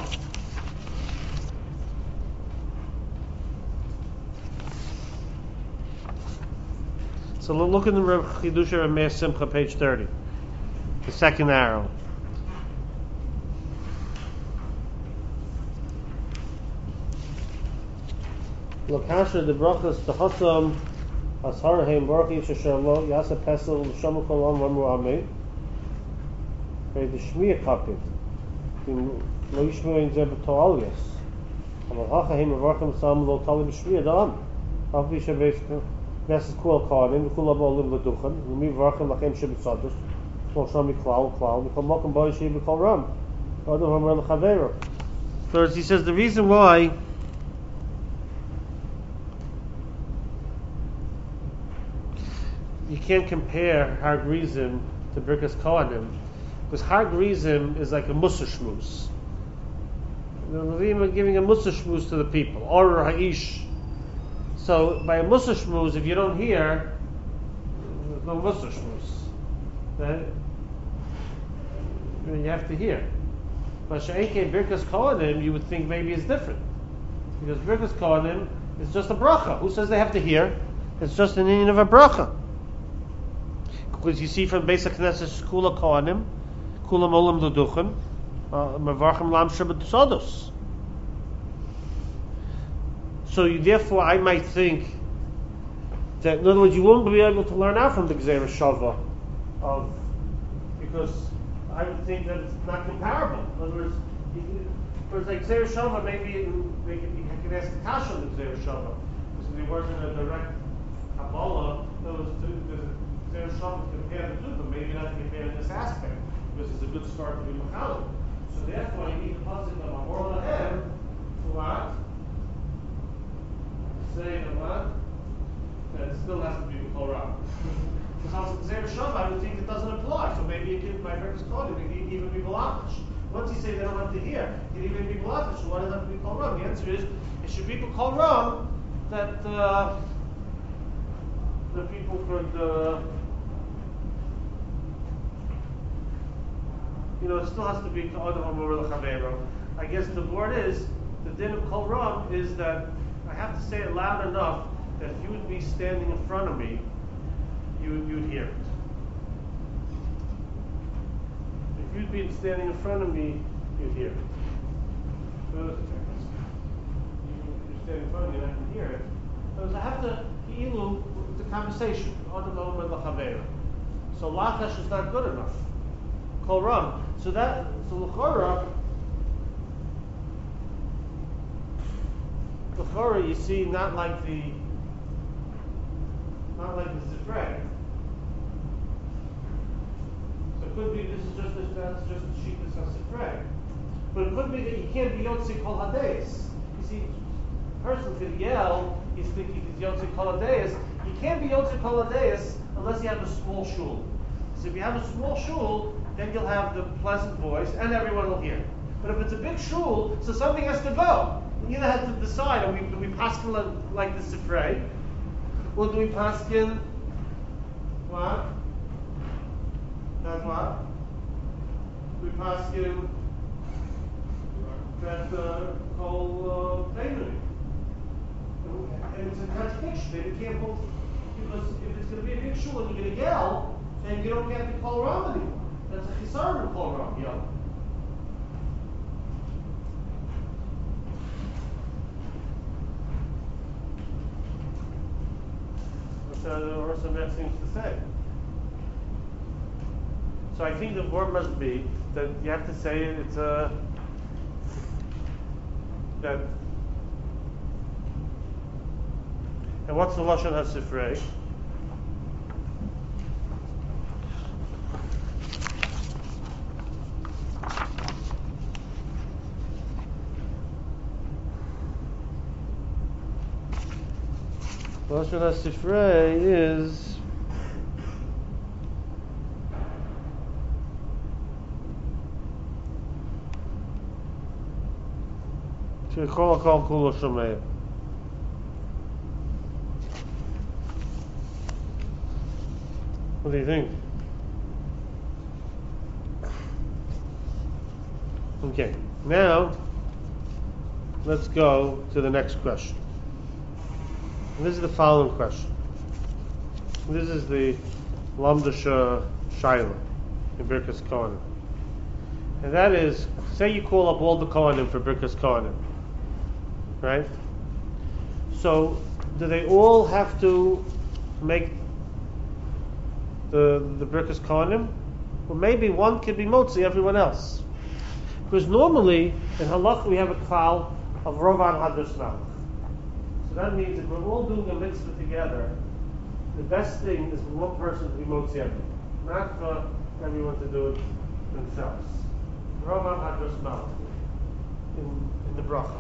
So look in the Chidusha and Meir Simcha, page 30, the second arrow. Lokasha the brachas Tachatzam. Asharheim Baruch Yishashalom Yasa Pesel Shamu Kolam Lamu Amei. By the Shmiya Kapit. In Lo Yishmu in Zeb Toalias. Amal Hachaim Avarchim Sam Lo Tali B'Shmiya Dam. Avli Shabesh Nesses Kual Kadim Kula Bolim Laduchan. Lumi Varchim Lachem Shebitzados. Kol Shami Klal Mikol Mokum Boy Shei B'Kol Ram. Adam Hamar L'Chavero. First, he says the reason why you can't compare Har Grizim to Birkas Kohanim, because Har Grizim is like a Mussar Shmuz. The Levim are giving a Mussar Shmuz to the people, or Ha'ish. So by a Mussar Shmuz, if you don't hear, there's no Mussar Shmuz. Then you have to hear. But She'eke Birkas Kohanim, you would think maybe it's different, because Birkas Kohanim is just a bracha. Who says they have to hear? It's just an union of a bracha. Because you see from Beis HaKnesses Kula Kohanim, Kula Molam L'Duchan, Mevarchim Lam Shabbat Sodos. So therefore I might think that, in other words, you won't be able to learn out from the Gzeir Shava because I would think that it's not comparable. In other words, because like Gzeir Shava, maybe you can ask the Kasha on the Gzeir Shava, because there wasn't a direct Kabbalah. Gzeir Shava compare the two, but maybe not to compare in this aspect, because it's a good start to be Machal. So therefore, you need the pasuk of Amor Lahem to what? Say that what? That it still has to be B'Kol Ram. Because also Gzeir Shava, I would think it doesn't apply. So maybe it can, by Birkas Kohanim, it can even be B'Lachash. Once you say they don't have to hear, it can even be B'Lachash. So why does it have to be B'Kol Ram? The answer is, it should be B'Kol Ram that the people could. It still has to be to Adam Amor L'Chavero. I guess the word is, the din of Kol Ram is that I have to say it loud enough that if you would be standing in front of me, you'd hear it. If you'd be standing in front of me, you'd hear it. So you stand in front of me and I can hear it. Because I have to ilu the conversation. So lachash is not good enough. Kol ram. So l'chora you see not like the zifrei. So it could be that's just the shittas zifrei. But it could be that you can't be yotzi kol hadeis. You see, a person could yell, he's thinking he's yotzi kol hadeis. You can't be yotzi kol hadeis unless you have a small shul. So if you have a small shul, then you'll have the pleasant voice and everyone will hear. But if it's a big shul, so something has to go. You either have to decide, do we paskin like the Sifrei? Or do we paskin what? That's what? We paskin that whole payment. And it's a contradiction. They can't both, because if it's going to be a big shul and you're going to yell, then you don't get the kol ram anymore. That's a chisar in kol ram, yell. What the Rosh Hashanah seems to say. So I think the word must be that you have to say it's a that. And what's the lashon hasifrei? Lashon hasifrei is shekol kol kulo shomei. What do you think? Okay, now let's go to the next question. And this is the following question. This is the Lamdasha Shaila in Birkas Kohanim. And that is, say you call up all the Kohanim for Birkas Kohanim, right? So, do they all have to make the Birkas Kohanim? Well, maybe one could be motzi everyone else. Because normally, in halach we have a klal of rovan hadras malach. So that means if we're all doing a mitzvah together, the best thing is for one person to be motzi everyone, not for everyone to do it themselves. Rovan hadras malach in the bracha.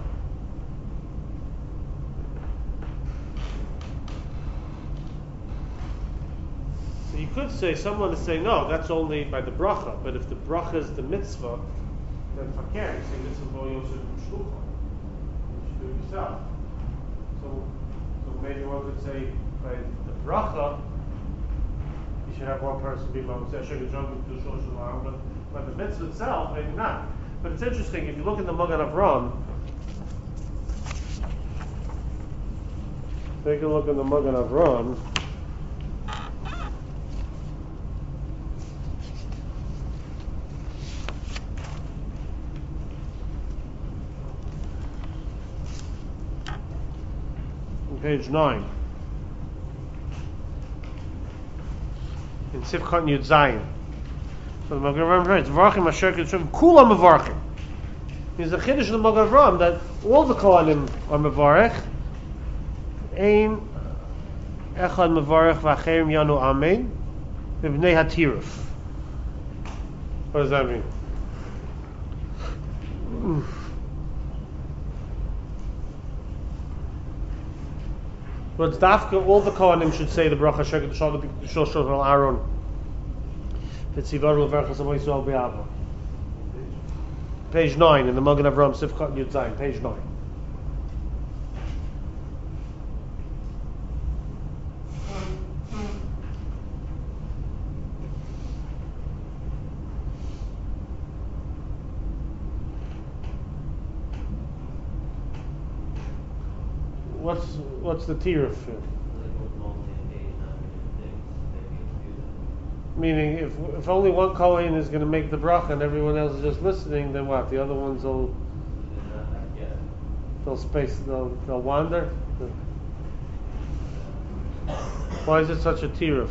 So you could say, someone is saying, no, that's only by the bracha, but if the bracha is the mitzvah, then fakir, you say this is lo yosef shlucha. You should do it yourself. So maybe one could say, by the bracha, you should have one person be motzi, but the mitzvah itself, maybe not. But it's interesting, if you look at the Magen Avraham, take a look at the Magen Avraham. Page 9. In Sifchat Yud Zayin. So the Magen Avraham writes, Varchim Asher Kedushavim, Kulam Mevarchim. Means the Chiddush of the Magen Avraham that all the Kohanim are Mevarech. Ein Echad Mevarech V'Acherim Yanu Amen V'Bnei HaTiruf. What does that mean? But it's dafka, all the Kohanim should say the bracha Sheket Shal Shal Aaron. Page 9 in the Magen Avraham Sifchat Yud Zayin, page 9. What's the tiruf? Meaning, if only one Kohen is going to make the bracha and everyone else is just listening, then what? The other ones they'll wander. Why is it such a tiruf?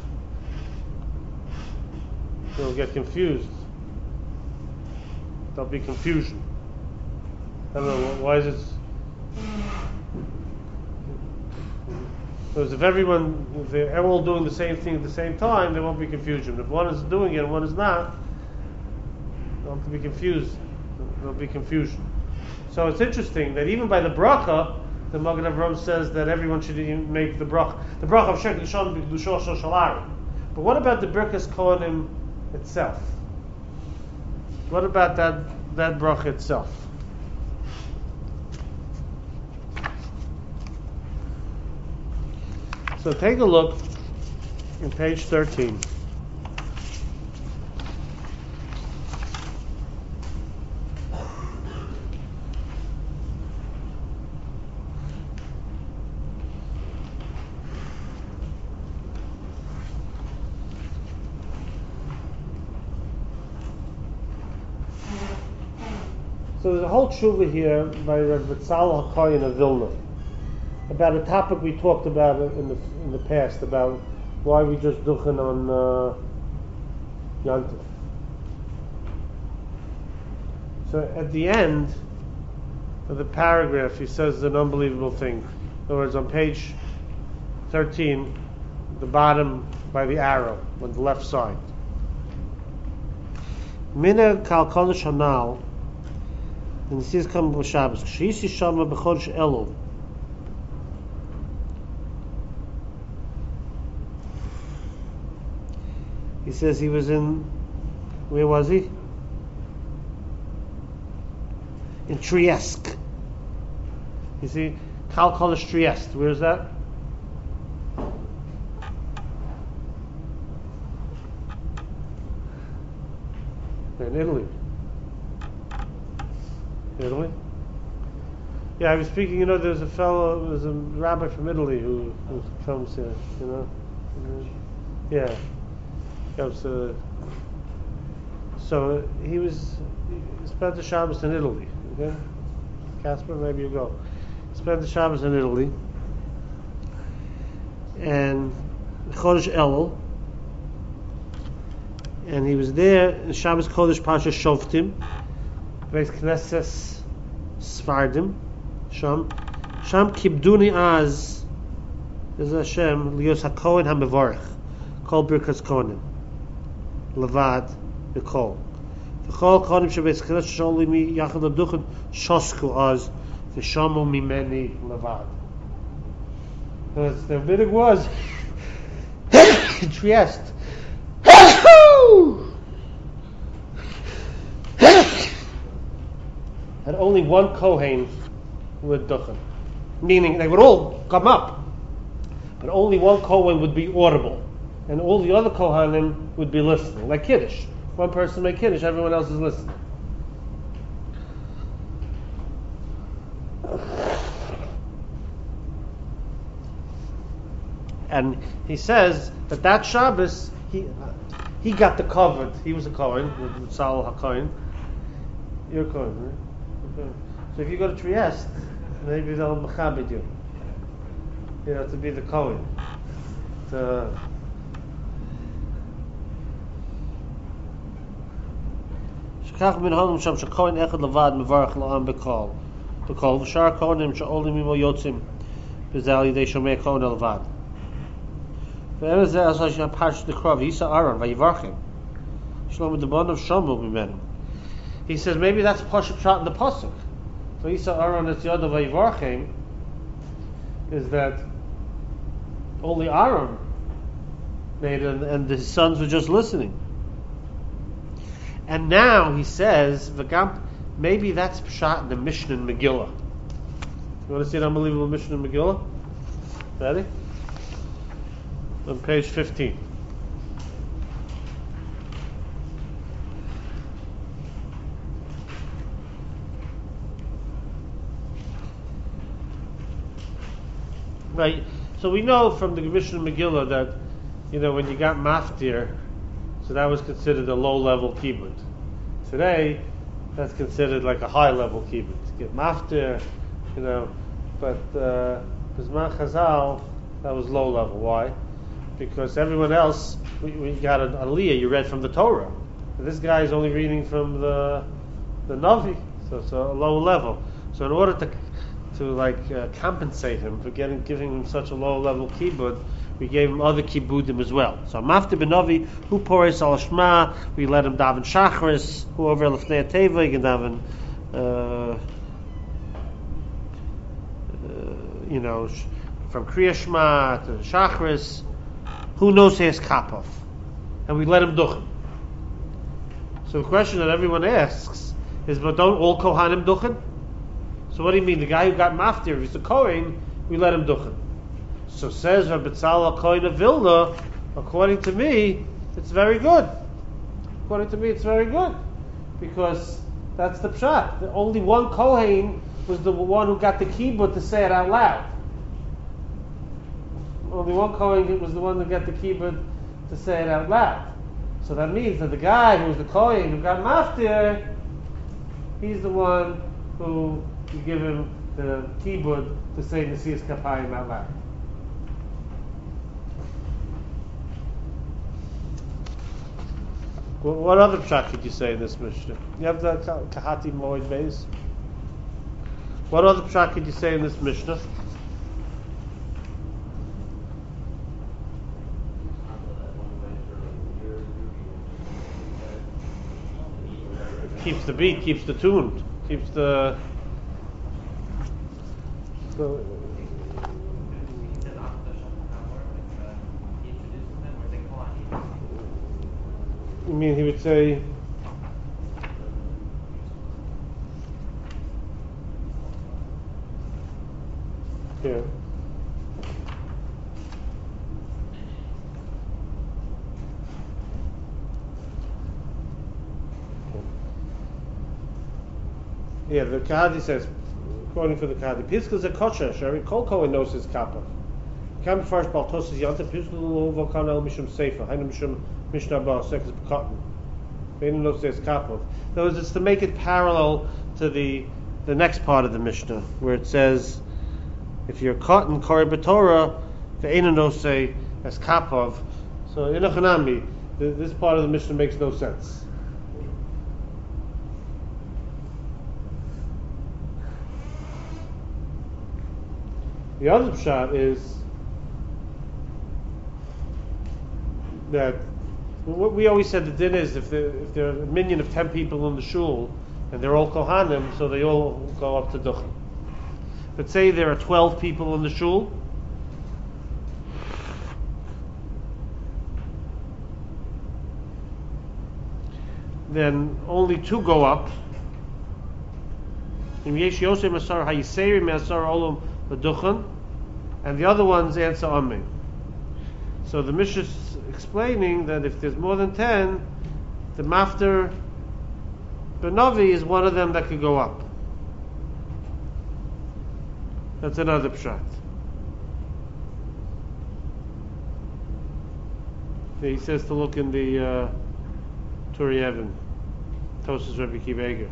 You'll get confused. There'll be confusion. I don't know, why is it... Because if they're all doing the same thing at the same time, there won't be confusion. If one is doing it and one is not, they'll be confused. There'll be confusion. So it's interesting that even by the bracha, the Magen Avraham says that everyone should make the bracha. The bracha of Shek Lishon B'Kedusho Shalari. But what about the Birkas Kohanim itself? What about that bracha itself? So take a look on page 13. So there's a whole tshuva here by Rav Tzal HaKohen of Vilna about a topic we talked about in the past, about why we just duchen on Yantif. So at the end of the paragraph, he says an unbelievable thing. In other words, on page 13, the bottom by the arrow on the left side. Mina kal kodesh hanal, and this is coming b'Shabbos. Shisi shama b'chodesh Elul. He says he was in, where was he? In Trieste. You see, Kal Kodesh Trieste. Where is that? In Italy. Italy? Yeah, I was speaking, there's a rabbi from Italy who comes here, Yeah. So he spent the Shabbos in Italy. Okay, Casper, maybe you go. Spent the Shabbos in Italy, and Chodesh Elul, and he was there in Shabbos Chodesh Pasha Shoftim, Beis Knesses Sfardim, Sham Kibduni Az, is Hashem Lios HaKohen HaMevorach, Kol Birkas Kohanim. Levad Nikol. V'chol kodim shebeis chines sholi mi yachad aduchen shosku az v'shamu mimeni levad. Because the midig was in Trieste. Had only one Kohen would duchen, meaning they would all come up, but only one Kohen would be audible. And all the other Kohanim would be listening, like Kiddush. One person made Kiddush, everyone else is listening. And he says that Shabbos, he got the covered. He was a Kohen, Tzal HaKohen. You're a Kohen, right? Okay. So if you go to Trieste, maybe they'll mechabed you. To be the Kohen. כך מנהגים שם שכהן אחד לבד מברך לעם בקול ושאר הכהנים שעולים עמו יוצאים וזה על ידי שומע כהן לבד ואין זה עשה שהפרשת לקרוא ויישא אהרון ויברכם שלום מדבריו שמעו ממנו. He says maybe that's Pasuk shot in the Pasuk. So Isa Aaron it's the other Vayvarchem is that only Aaron made it and his sons were just listening. And now he says, maybe that's shot in the Mishnah in Megillah. You want to see an unbelievable Mishnah in Megillah? Ready? On page 15. Right. So we know from the Mishnah Megillah that, when you got maftir, so that was considered a low-level kibbut. Today, that's considered like a high-level kibbut. Get maftir, but Bizman Chazal, That was low level. Why? Because everyone else, we got an aliyah, you read from the Torah. This guy is only reading from the Navi, so it's a low level. So in order to compensate him for giving him such a low level kibud, we gave him other kibudim as well. So Mafti ben Navi, who pours al Shema, we let him daven Shachris, who over Lefnei Teva, he can daven, from Kriya Shema to Shachris, who knows his kapov, and we let him duchen. So the question that everyone asks is, but don't all Kohanim duchen? So what do you mean? The guy who got maftir, if he's a Kohen, we let him duchen. So says Rabbi Tzala Kohen of Vilna, according to me, it's very good. According to me, it's very good. Because that's the pshat. Only one Kohen was the one who got the kibbut to say it out loud. Only one Kohen was the one who got the kibbut to say it out loud. So that means that the guy who was the Kohen who got maftir, he's the one who you give him the kibbut to say Nesias Kapayim out loud. What other pshat could you say in this Mishnah? You have the Kahati Moed Beis. What other pshat could you say in this Mishnah? Keeps the beat, keeps the tune, keeps the. You mean he would say? Yeah. Yeah, the Kahadi says, quoting for the Kahadi, Piskel ze kosher, Shari Kol Kohen knows his kappa. Kam first Baltos is Yanta Piskel Volkan El Mishum Sefer, Hainu Mishum Mishnah Ba Sekes Bekatan. Hainu knows his kappa. In other words, it's to make it parallel to the next part of the Mishnah, where it says, if you're caught in Kori B'Torah, the Hainu knows say as kappa. So in a Chanami, this part of the Mishnah makes no sense. The other pshat is that what we always said the din is if there are a minion of 10 people in the shul and they're all kohanim, so they all go up to duchen. But say there are 12 people in the shul, then only 2 go up. And the other ones answer Amen. So the Mishnah is explaining that if there's more than 10, the Mafter Benavi is one of them that could go up. That's another pshat. He says to look in the Turi Evan, Tosas Rebbe Kiveger.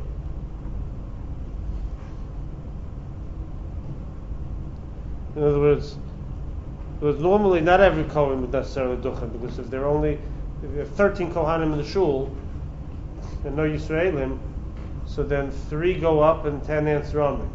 In other words, normally not every Kohen would necessarily duchen, because if there are 13 Kohanim in the shul and no Yisraelim, so then 3 go up and 10 answer Amen.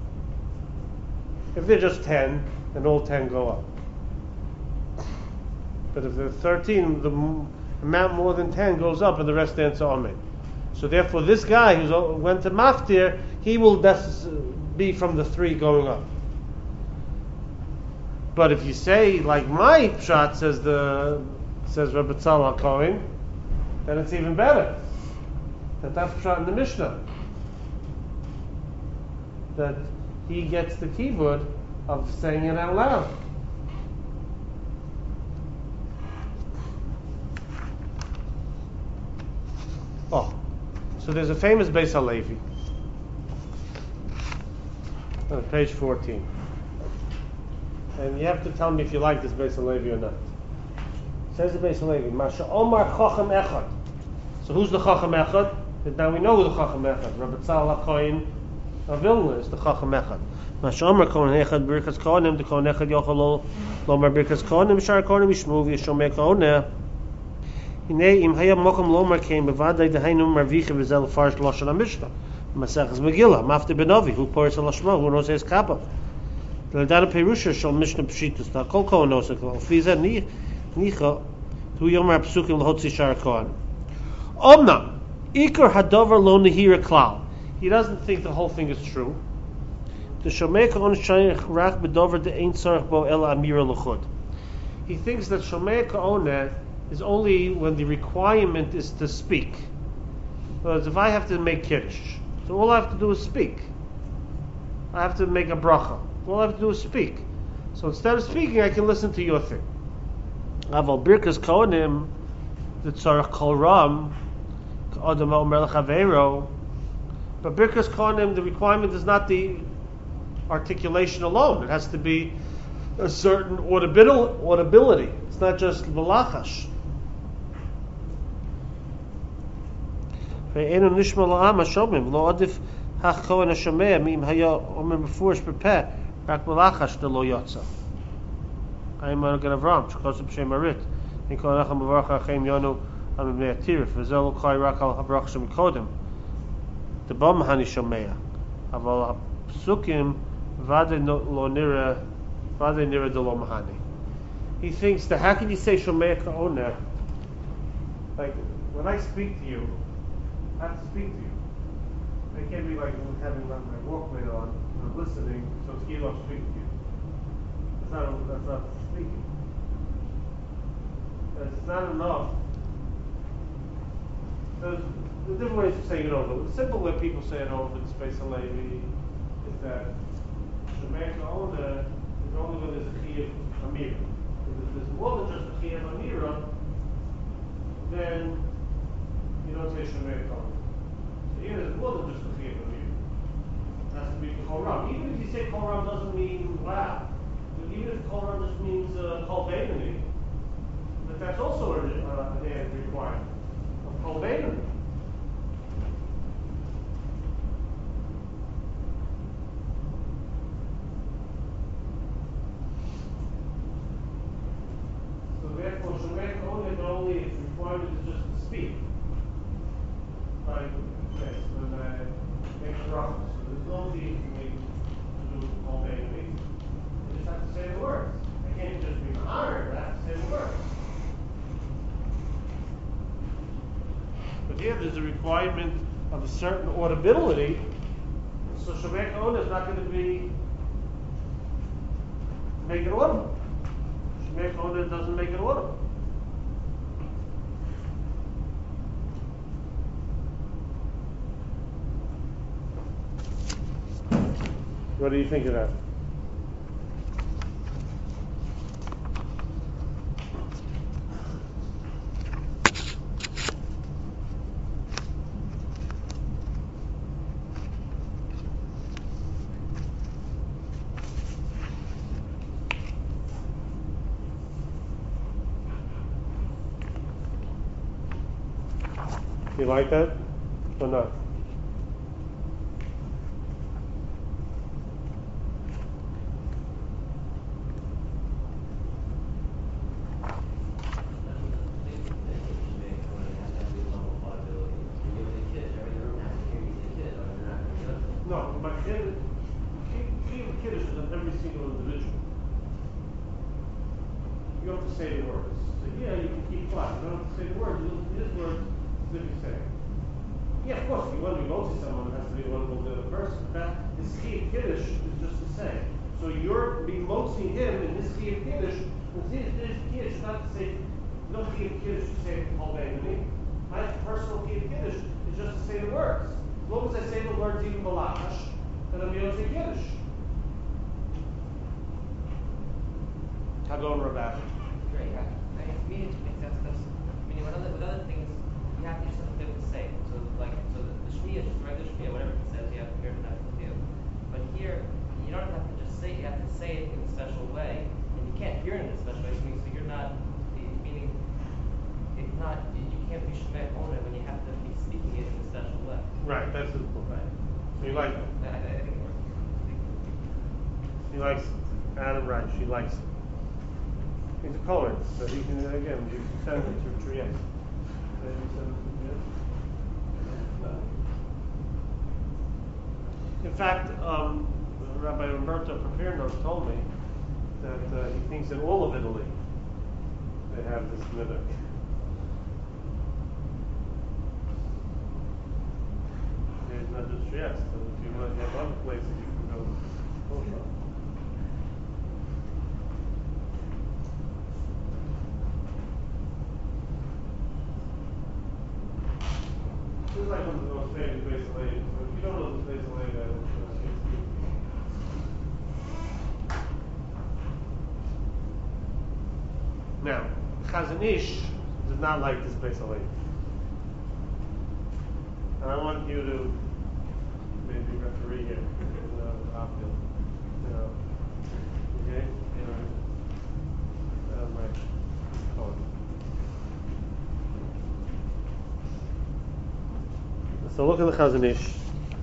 If they're just 10, then all 10 go up. But if there are 13, the amount more than 10 goes up and the rest answer Amen. So therefore this guy who went to Maftir, he will be from the 3 going up. But if you say, like my pshat says Rabbi Tzala Kohen, then it's even better. That's pshat in the Mishnah. That he gets the kibbud of saying it out loud. Oh, so there's a famous Beis HaLevi on page 14. And you have to tell me if you like this Beis HaLevi or not. It says the Beis HaLevi, Masha Omar Chacham Echad. So who's the Chacham Echad? Now we know who the Chacham Echad. Rabbi Tzala Kohen of Vilna is the Chacham Echad. Mashamar Kohen Echad Birkas Kohanim, the Kohen Echad Yochel Lomar Birkas Kohanim, Shar Kohanim Yishmu V'Yishomei Kohanim. Hinei Im Hayam Mokom Lomar came Bevadai Dehainu Marvicha V'Zel Farsh Lashon HaMishnah. Masechus Megillah, Mafte Benovi, who pours a Lashma, who knows his Kappa. The Ladana Perusha Shal Mishnah Pshitus, the Kol Kohen knows it. Fiza Nicha, who Yomar Psukim L'Hotzi Shar Kohanim. Omna, Iker Hadover Lo Nehira Klal. He doesn't think the whole thing is true. The Shomei Kohen Shayich Rak Bedover De Ein Tzarech Bo Ela Amira L'Chud. He thinks that Shomei Kohen is only when the requirement is to speak. Whereas if I have to make Kiddush, so all I have to do is speak. I have to make a bracha. All I have to do is speak. So instead of speaking, I can listen to your thing. Aval Birkas Kohanim, the Tzarech Kol Ram, K'Adam Omer L'Chaveiro. But Birkas Kohanim, the requirement is not the articulation alone. It has to be a certain audibility. It's not just Malachash. Ve'enu nishma la'am hashomim lo adif hach kohen hashomea mim haya omer mefurish b'peh rak malachash de lo yotza. I'm going to Avram shekosem b'shem Marit nikol lechem b'varach ha'cheim yonu am b'nei atirif v'zel l'chai rak al habrach shem kodem the bom hani shomea aval psukim vade lo nira de lo mahani. He thinks that how can you say shomea ka'oner, like when I speak to you I have to speak to you. I can't be like having my Walkman on and I'm listening, so it's Gilo speaking to you. That's not speaking. It's not enough. There's different ways of saying it over. The simple way people say it over in Space of Levi is that Shemeka Ona is only when there's a Chiyuv Amira. If there's more than just a Chiyuv Amira, then you don't say Shemeka Ona. Here there's more than just a Chiyuv Amira. It has to be Kol Ram. Even if you say Kol Ram doesn't mean loud, but even if Kol Ram just means Kol Beinani, but that's also an requirement of Kol Beinani. So therefore, Shemeka Ona only its requirement is just to speak. Like this, when I make brachas. So there's no need for me to do Kol Beinani. I just have to say the words. I can't just be honored, I have to say the words. But here there's a requirement of a certain audibility, so Shemeka Ona is not going to make it audible. Shemeka Ona doesn't make it audible. What do you think of that? You like that or not? No, but Kiddush is on every single individual. You have to say the words. So yeah, you can keep quiet. You don't have to say the words. His words is if you say. Yeah, of course, if you want to be mostly someone, it has to be one of the other person. That his key of Kiddush is just to say. So you're mostly him in his key of Kiddush. His Kiddush is not to say, no key of Kiddush to say Kol Beinani. My personal key of Kiddush is just to say the words. As long as I say the words even Balachash, then I'm able to say Kiddush. Hagon Rabash. Great. I mean, to me, it makes sense. Meaning, with other things, you have to use something to say. So the Shmiya, just regular Shmiya, whatever it says, you have to hear it to do. But here, you don't have to just say it. You have to say it in a special way, and you can't hear it in a special way. So you're not, meaning, it's not. You can't be Shemeka Ona when you have to be speaking it in a special way. Right. That's the point. Right. So you like that? I think it works. He likes it. Adam Reich, he likes it. He's a Kohen, so he can, again, you send it to Trieste. In fact, Rabbi Umberto Paperno told me that he thinks in all of Italy they have this minhag. It's not just Trieste, but if you want to have other places, you can go also. This is like one of the most famous Beis Halevi. So if you don't know the Beis Halevi, now, Chazon Ish does not like this Beis Halevi. And I want you to maybe referee here. Okay? Right. So look at the Chazon Ish.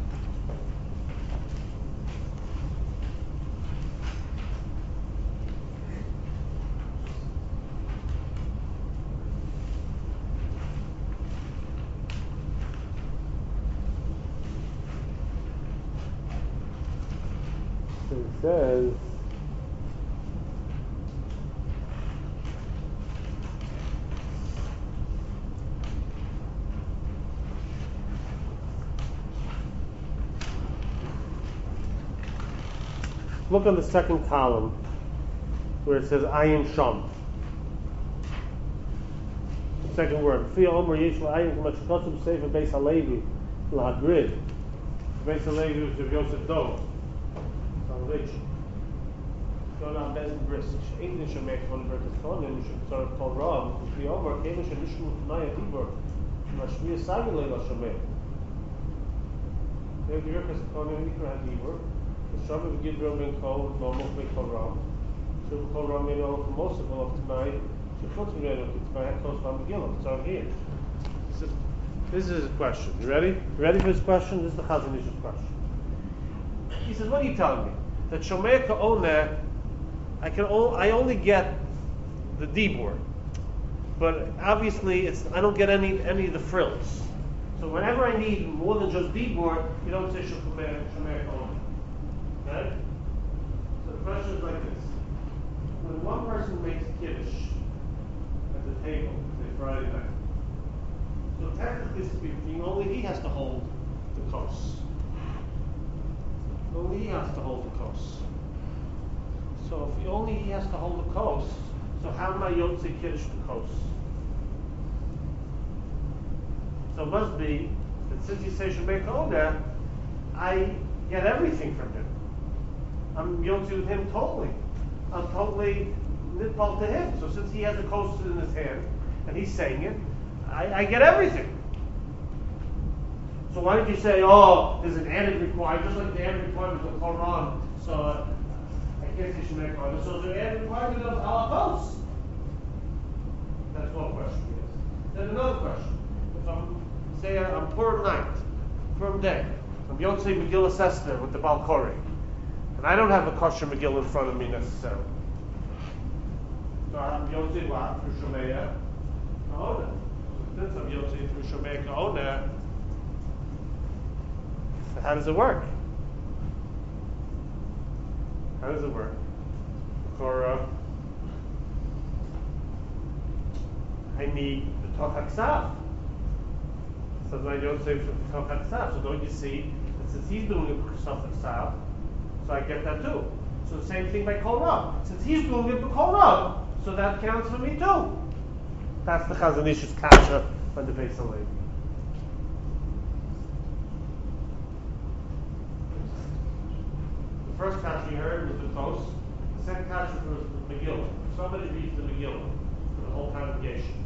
So it says, look on the second column where it says Ayin Sham. Second word. Fia Omer Yesh La'ayin K'machikotzim Sefer Beis Halevi L'Hadrid. Beis Halevi was of Yosef Dov. Salvation. Go down Bezin Brisk. English should make one Bertus Kohen, should sort of call wrong. Fia Omer came and Nishmu T'naya Dibur. Mashmiya Sagilei L'Shameh. The Yerkas Kohen Ikra Dibur. The Shabbat of Gidro ben Kol, normal ben Kol Ram. So we call Ram in all for most of tonight. So put me in it's my head close on Megillah. So I'm here. This is a question. You ready? You ready for this question? This is the Chazon Ish's question. He says, what are you telling me? That Shomei Ka'oneh, I only get the Dibur. But obviously I don't get any of the frills. So whenever I need more than just Dibur, you don't say Shomei Ka'oneh. Okay? So the question is like this. When one person makes Kiddush at the table, say Friday night, so technically speaking, only he has to hold the kos. Only he has to hold the kos. So if only he has to hold the kos, so how am I Yotze Kiddush the kos? So it must be that since he says Shemei Ka'oneh, I get everything from him. I'm Yotze with him totally. I'm totally nitbal to him. So since he has a kos in his hand and he's saying it, I get everything. So why did you say, oh, there's an added requirement, just like the added requirement of Quran, so I can't say Shemei Ka'oneh. So there's an added requirement of ala kos. That's one question. Yes. Then another question. If I'm Purim night, Purim day, I'm Yotze Megillah Esther with the Baal Koreh, and I don't have a kosher Megillah in front of me necessarily. So I'm Yotze what? Through Shomei Ka'oneh. Since I'm Yotze through Shomei Ka'oneh, so how does it work? How does it work? For I need the Toch HaKsav. So I don't say Toch HaKsav. So don't you see that since he's doing it for Toch HaKsav, so I get that too. So the same thing by Kol Rav. Since he's doing it for Kol Rav, so that counts for me too. That's the Chazon Ish's kasha on the Beis Halevi. The first kasha you heard was the Tos. The second kasha was the Megillah. Somebody reads the Megillah for the whole congregation.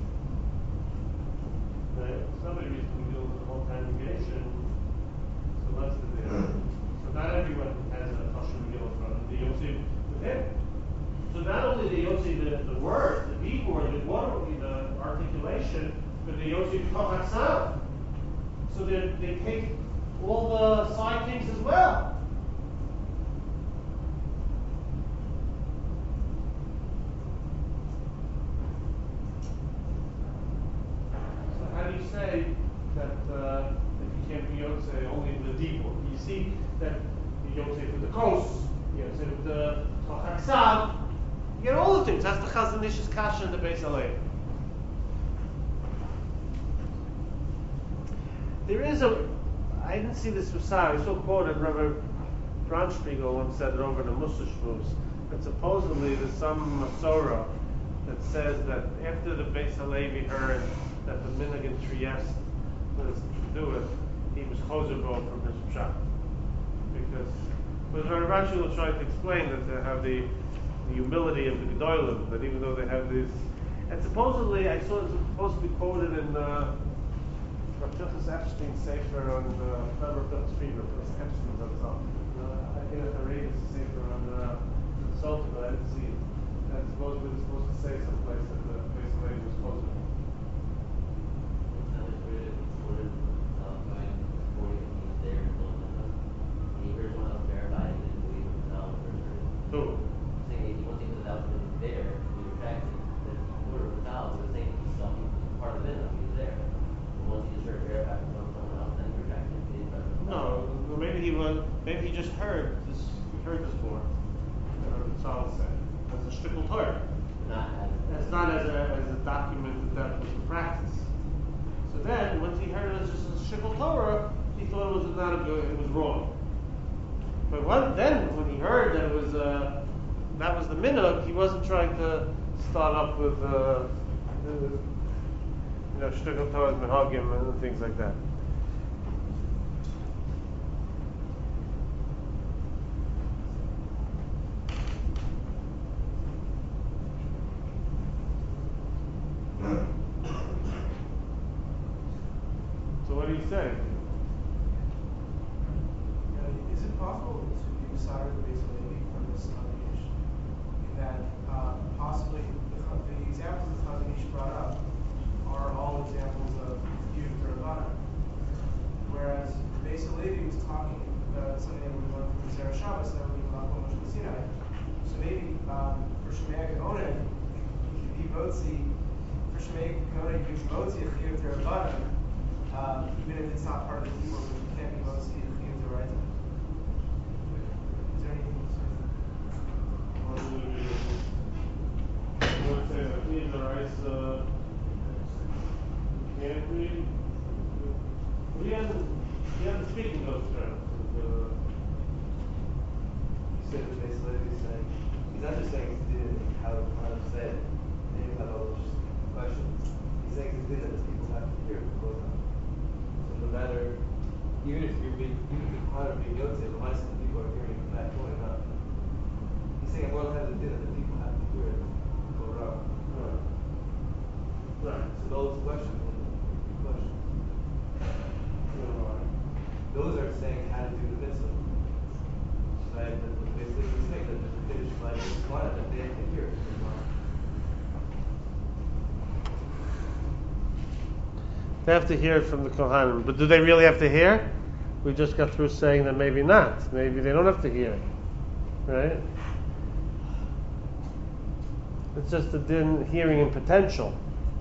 Somebody reads the Megillah for the whole congregation. So that's the thing. So not everyone has a kosher Megillah in front of them. The Yotze with him. So not only the Yotze the word, the Dibur, the articulation, but the Yotze Toch HaKsav. So they take all the side things as well. say that you can't be Yotze only in the deep one. You see that you Yotze with the coast, you Yotze with the Haksav, you get all the things. That's the Chazon Ish's kasha in the Beis Halevi. There is I didn't see this Musar, I saw quoted Rabbi Brandspiegel once said it over in the Mussar Shmuz, that supposedly there's some Masorah that says that after the Beis Halevi heard that the Minhag in Trieste was to do it, he was Chozerbo from his Pshat. Because Rabbi Brandspiegel was trying to explain that they have the humility of the Gedolim, that even though they have these, and supposedly I saw it's supposed to be quoted in Rav Epstein's Sefer on not Rav Friedman, but it's Epstein's on top. I think I read his Sefer on Sultan, but I didn't see it. And supposedly it's supposed to say someplace that the Beis Halevi was supposed to. Who? Saying he wasn't even without him there, he retracted that he ordered the towel, but saying he saw he was part of it, he was there. But once he just heard air back from someone else, then he retracted. He didn't try to No, maybe he just heard this. He heard this more. I heard the Tzal say as a shtickle Torah. Not as a document that was the practice. So then, once he heard it as just a shtickle Torah, he thought it was not a good. It was wrong. But when he heard that it was that was the minhag, he wasn't trying to start up with shtickle Torah minhagim and things like that. So what do you say? Is it possible to be beside the Beis Halevi from this combination? In that possibly the examples the Chazon Ish brought up are all examples of Yud Rabbanan. Whereas the Beis Halevi was talking about something that we learned from Zerah Shabbos, that we learned from Moshe Sinai. So maybe for Shemei Oneg, he could be Motzi. For Shemei Oneg, he could be Motzi of Yud Rabbanan, even if it's not part of the Dibur, but you can't be Motzi of Yud Rabbanan. Is there anything he hasn't speaking those terms. You said the Beis Halevi is saying, he's not just saying he did it how to say it, and you have all those questions. He's saying he did it as people have to hear it close up. So no matter, even if the part of being Yotze, the mice of the people are hearing from that point up. He's saying everyone has a dinner that people have to hear it go wrong. Right. So those questions. Those are saying how to do the mitzvah. Right? But basically he's saying that the Kiddush might be smart that they have to hear it. They have to hear it from the Kohanim. But do they really have to hear? We just got through saying that maybe not. Maybe they don't have to hear it. Right? It's just a din hearing in potential.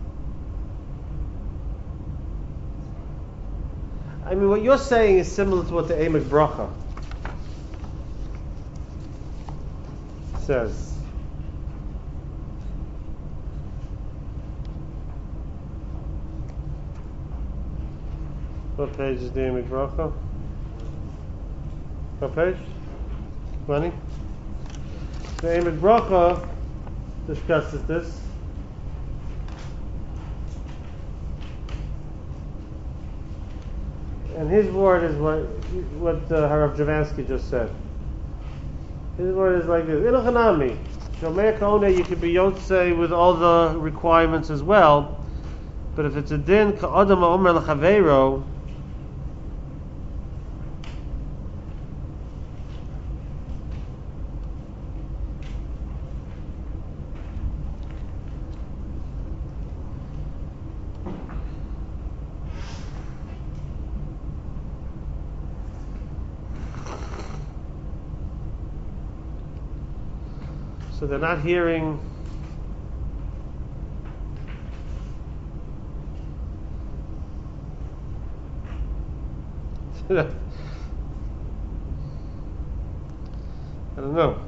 I mean, what you're saying is similar to what the Emek Bracha says. What page is the Emek Bracha? What page? 20? The Emek Bracha discusses this. And his word is what Harav Javansky just said. His word is like this: Ilachanami, Shomei Kone, you could be Yotze with all the requirements as well, but if it's a din ka'adam ha'omer l'chaveiro, so they're not hearing. I don't know.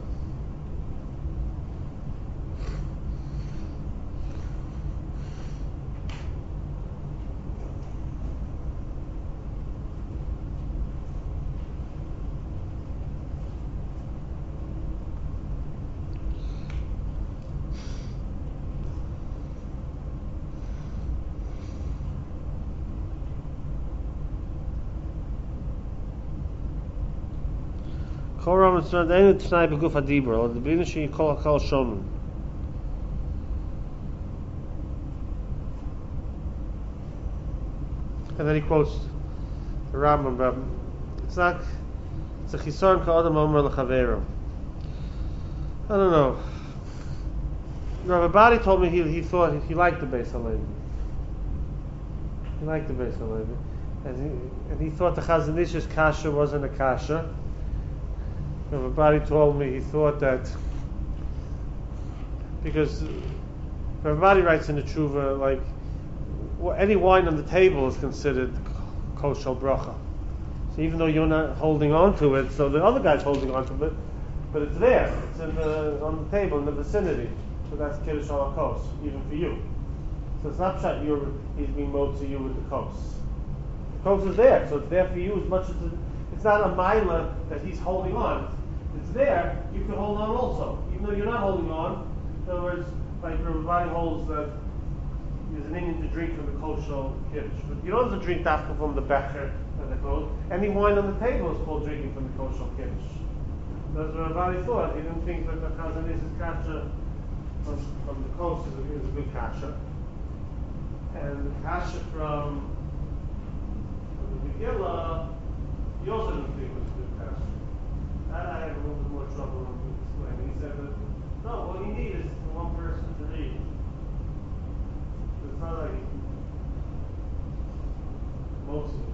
Kol Ram Mitzvah Deinu T'nai B'Guf HaDibur or the B'Inishi Kol HaKal Shomim. And then he quotes the Rambam, but it's a Chisaron Ka'adam Omer L'Chaveiro. I don't know. Rabbi Bari told me he thought he liked the Beis HaLevi. He liked the Beis HaLevi, and he thought the Chazon Ish's kasha wasn't a kasha. Rabbi Bari told me he thought that because Rabbi Bari writes in the Tshuva like any wine on the table is considered kosher bracha. So even though you're not holding on to it, so the other guy's holding on to it, but it's there. It's on the table in the vicinity. So that's kiddush al kos, even for you. So it's not shot he's being mowed to you with the kos. The kos is there, so it's there for you as much as it's not a milah that he's holding on. It's there. You can hold on also, even though you're not holding on. In other words, like everybody holds that there's an Indian to drink from the kosher kiddush, but you don't have to drink dafka from the becher and the kos. Any wine on the table is called drinking from the kosher kiddush. That's what everybody thought. He didn't think that the Chazon Ish's kasha from the kos is a good kasha, and the kasha from the Megillah, he also didn't think was a good kasha. That I had a little bit more trouble explaining. He said that no, what you need is for one person to read. It's not like most of it.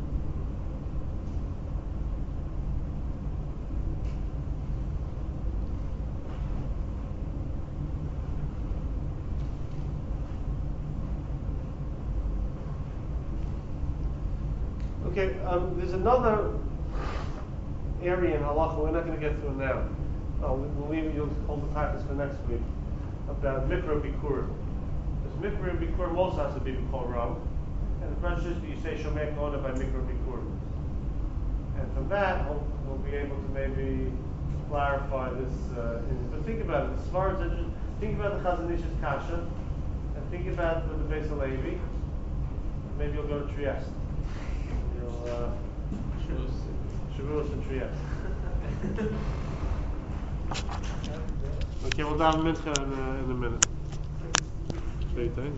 Okay, there's another area in halacha we're not going to get to it now. We'll leave it. You'll hold the practice for next week about mikra bikurim. Because mikra and bikurim also has to be b'kol ram, and the question is, do you say shomer kona by mikra bikurim? And from that, we'll be able to maybe clarify this. But think about it. As far as think about the Chazon Ish's kasha, and think about the Beis HaLevi. Maybe you'll go to Trieste. Shavuos and Trieste. Okay, we'll dive mincha in a minute.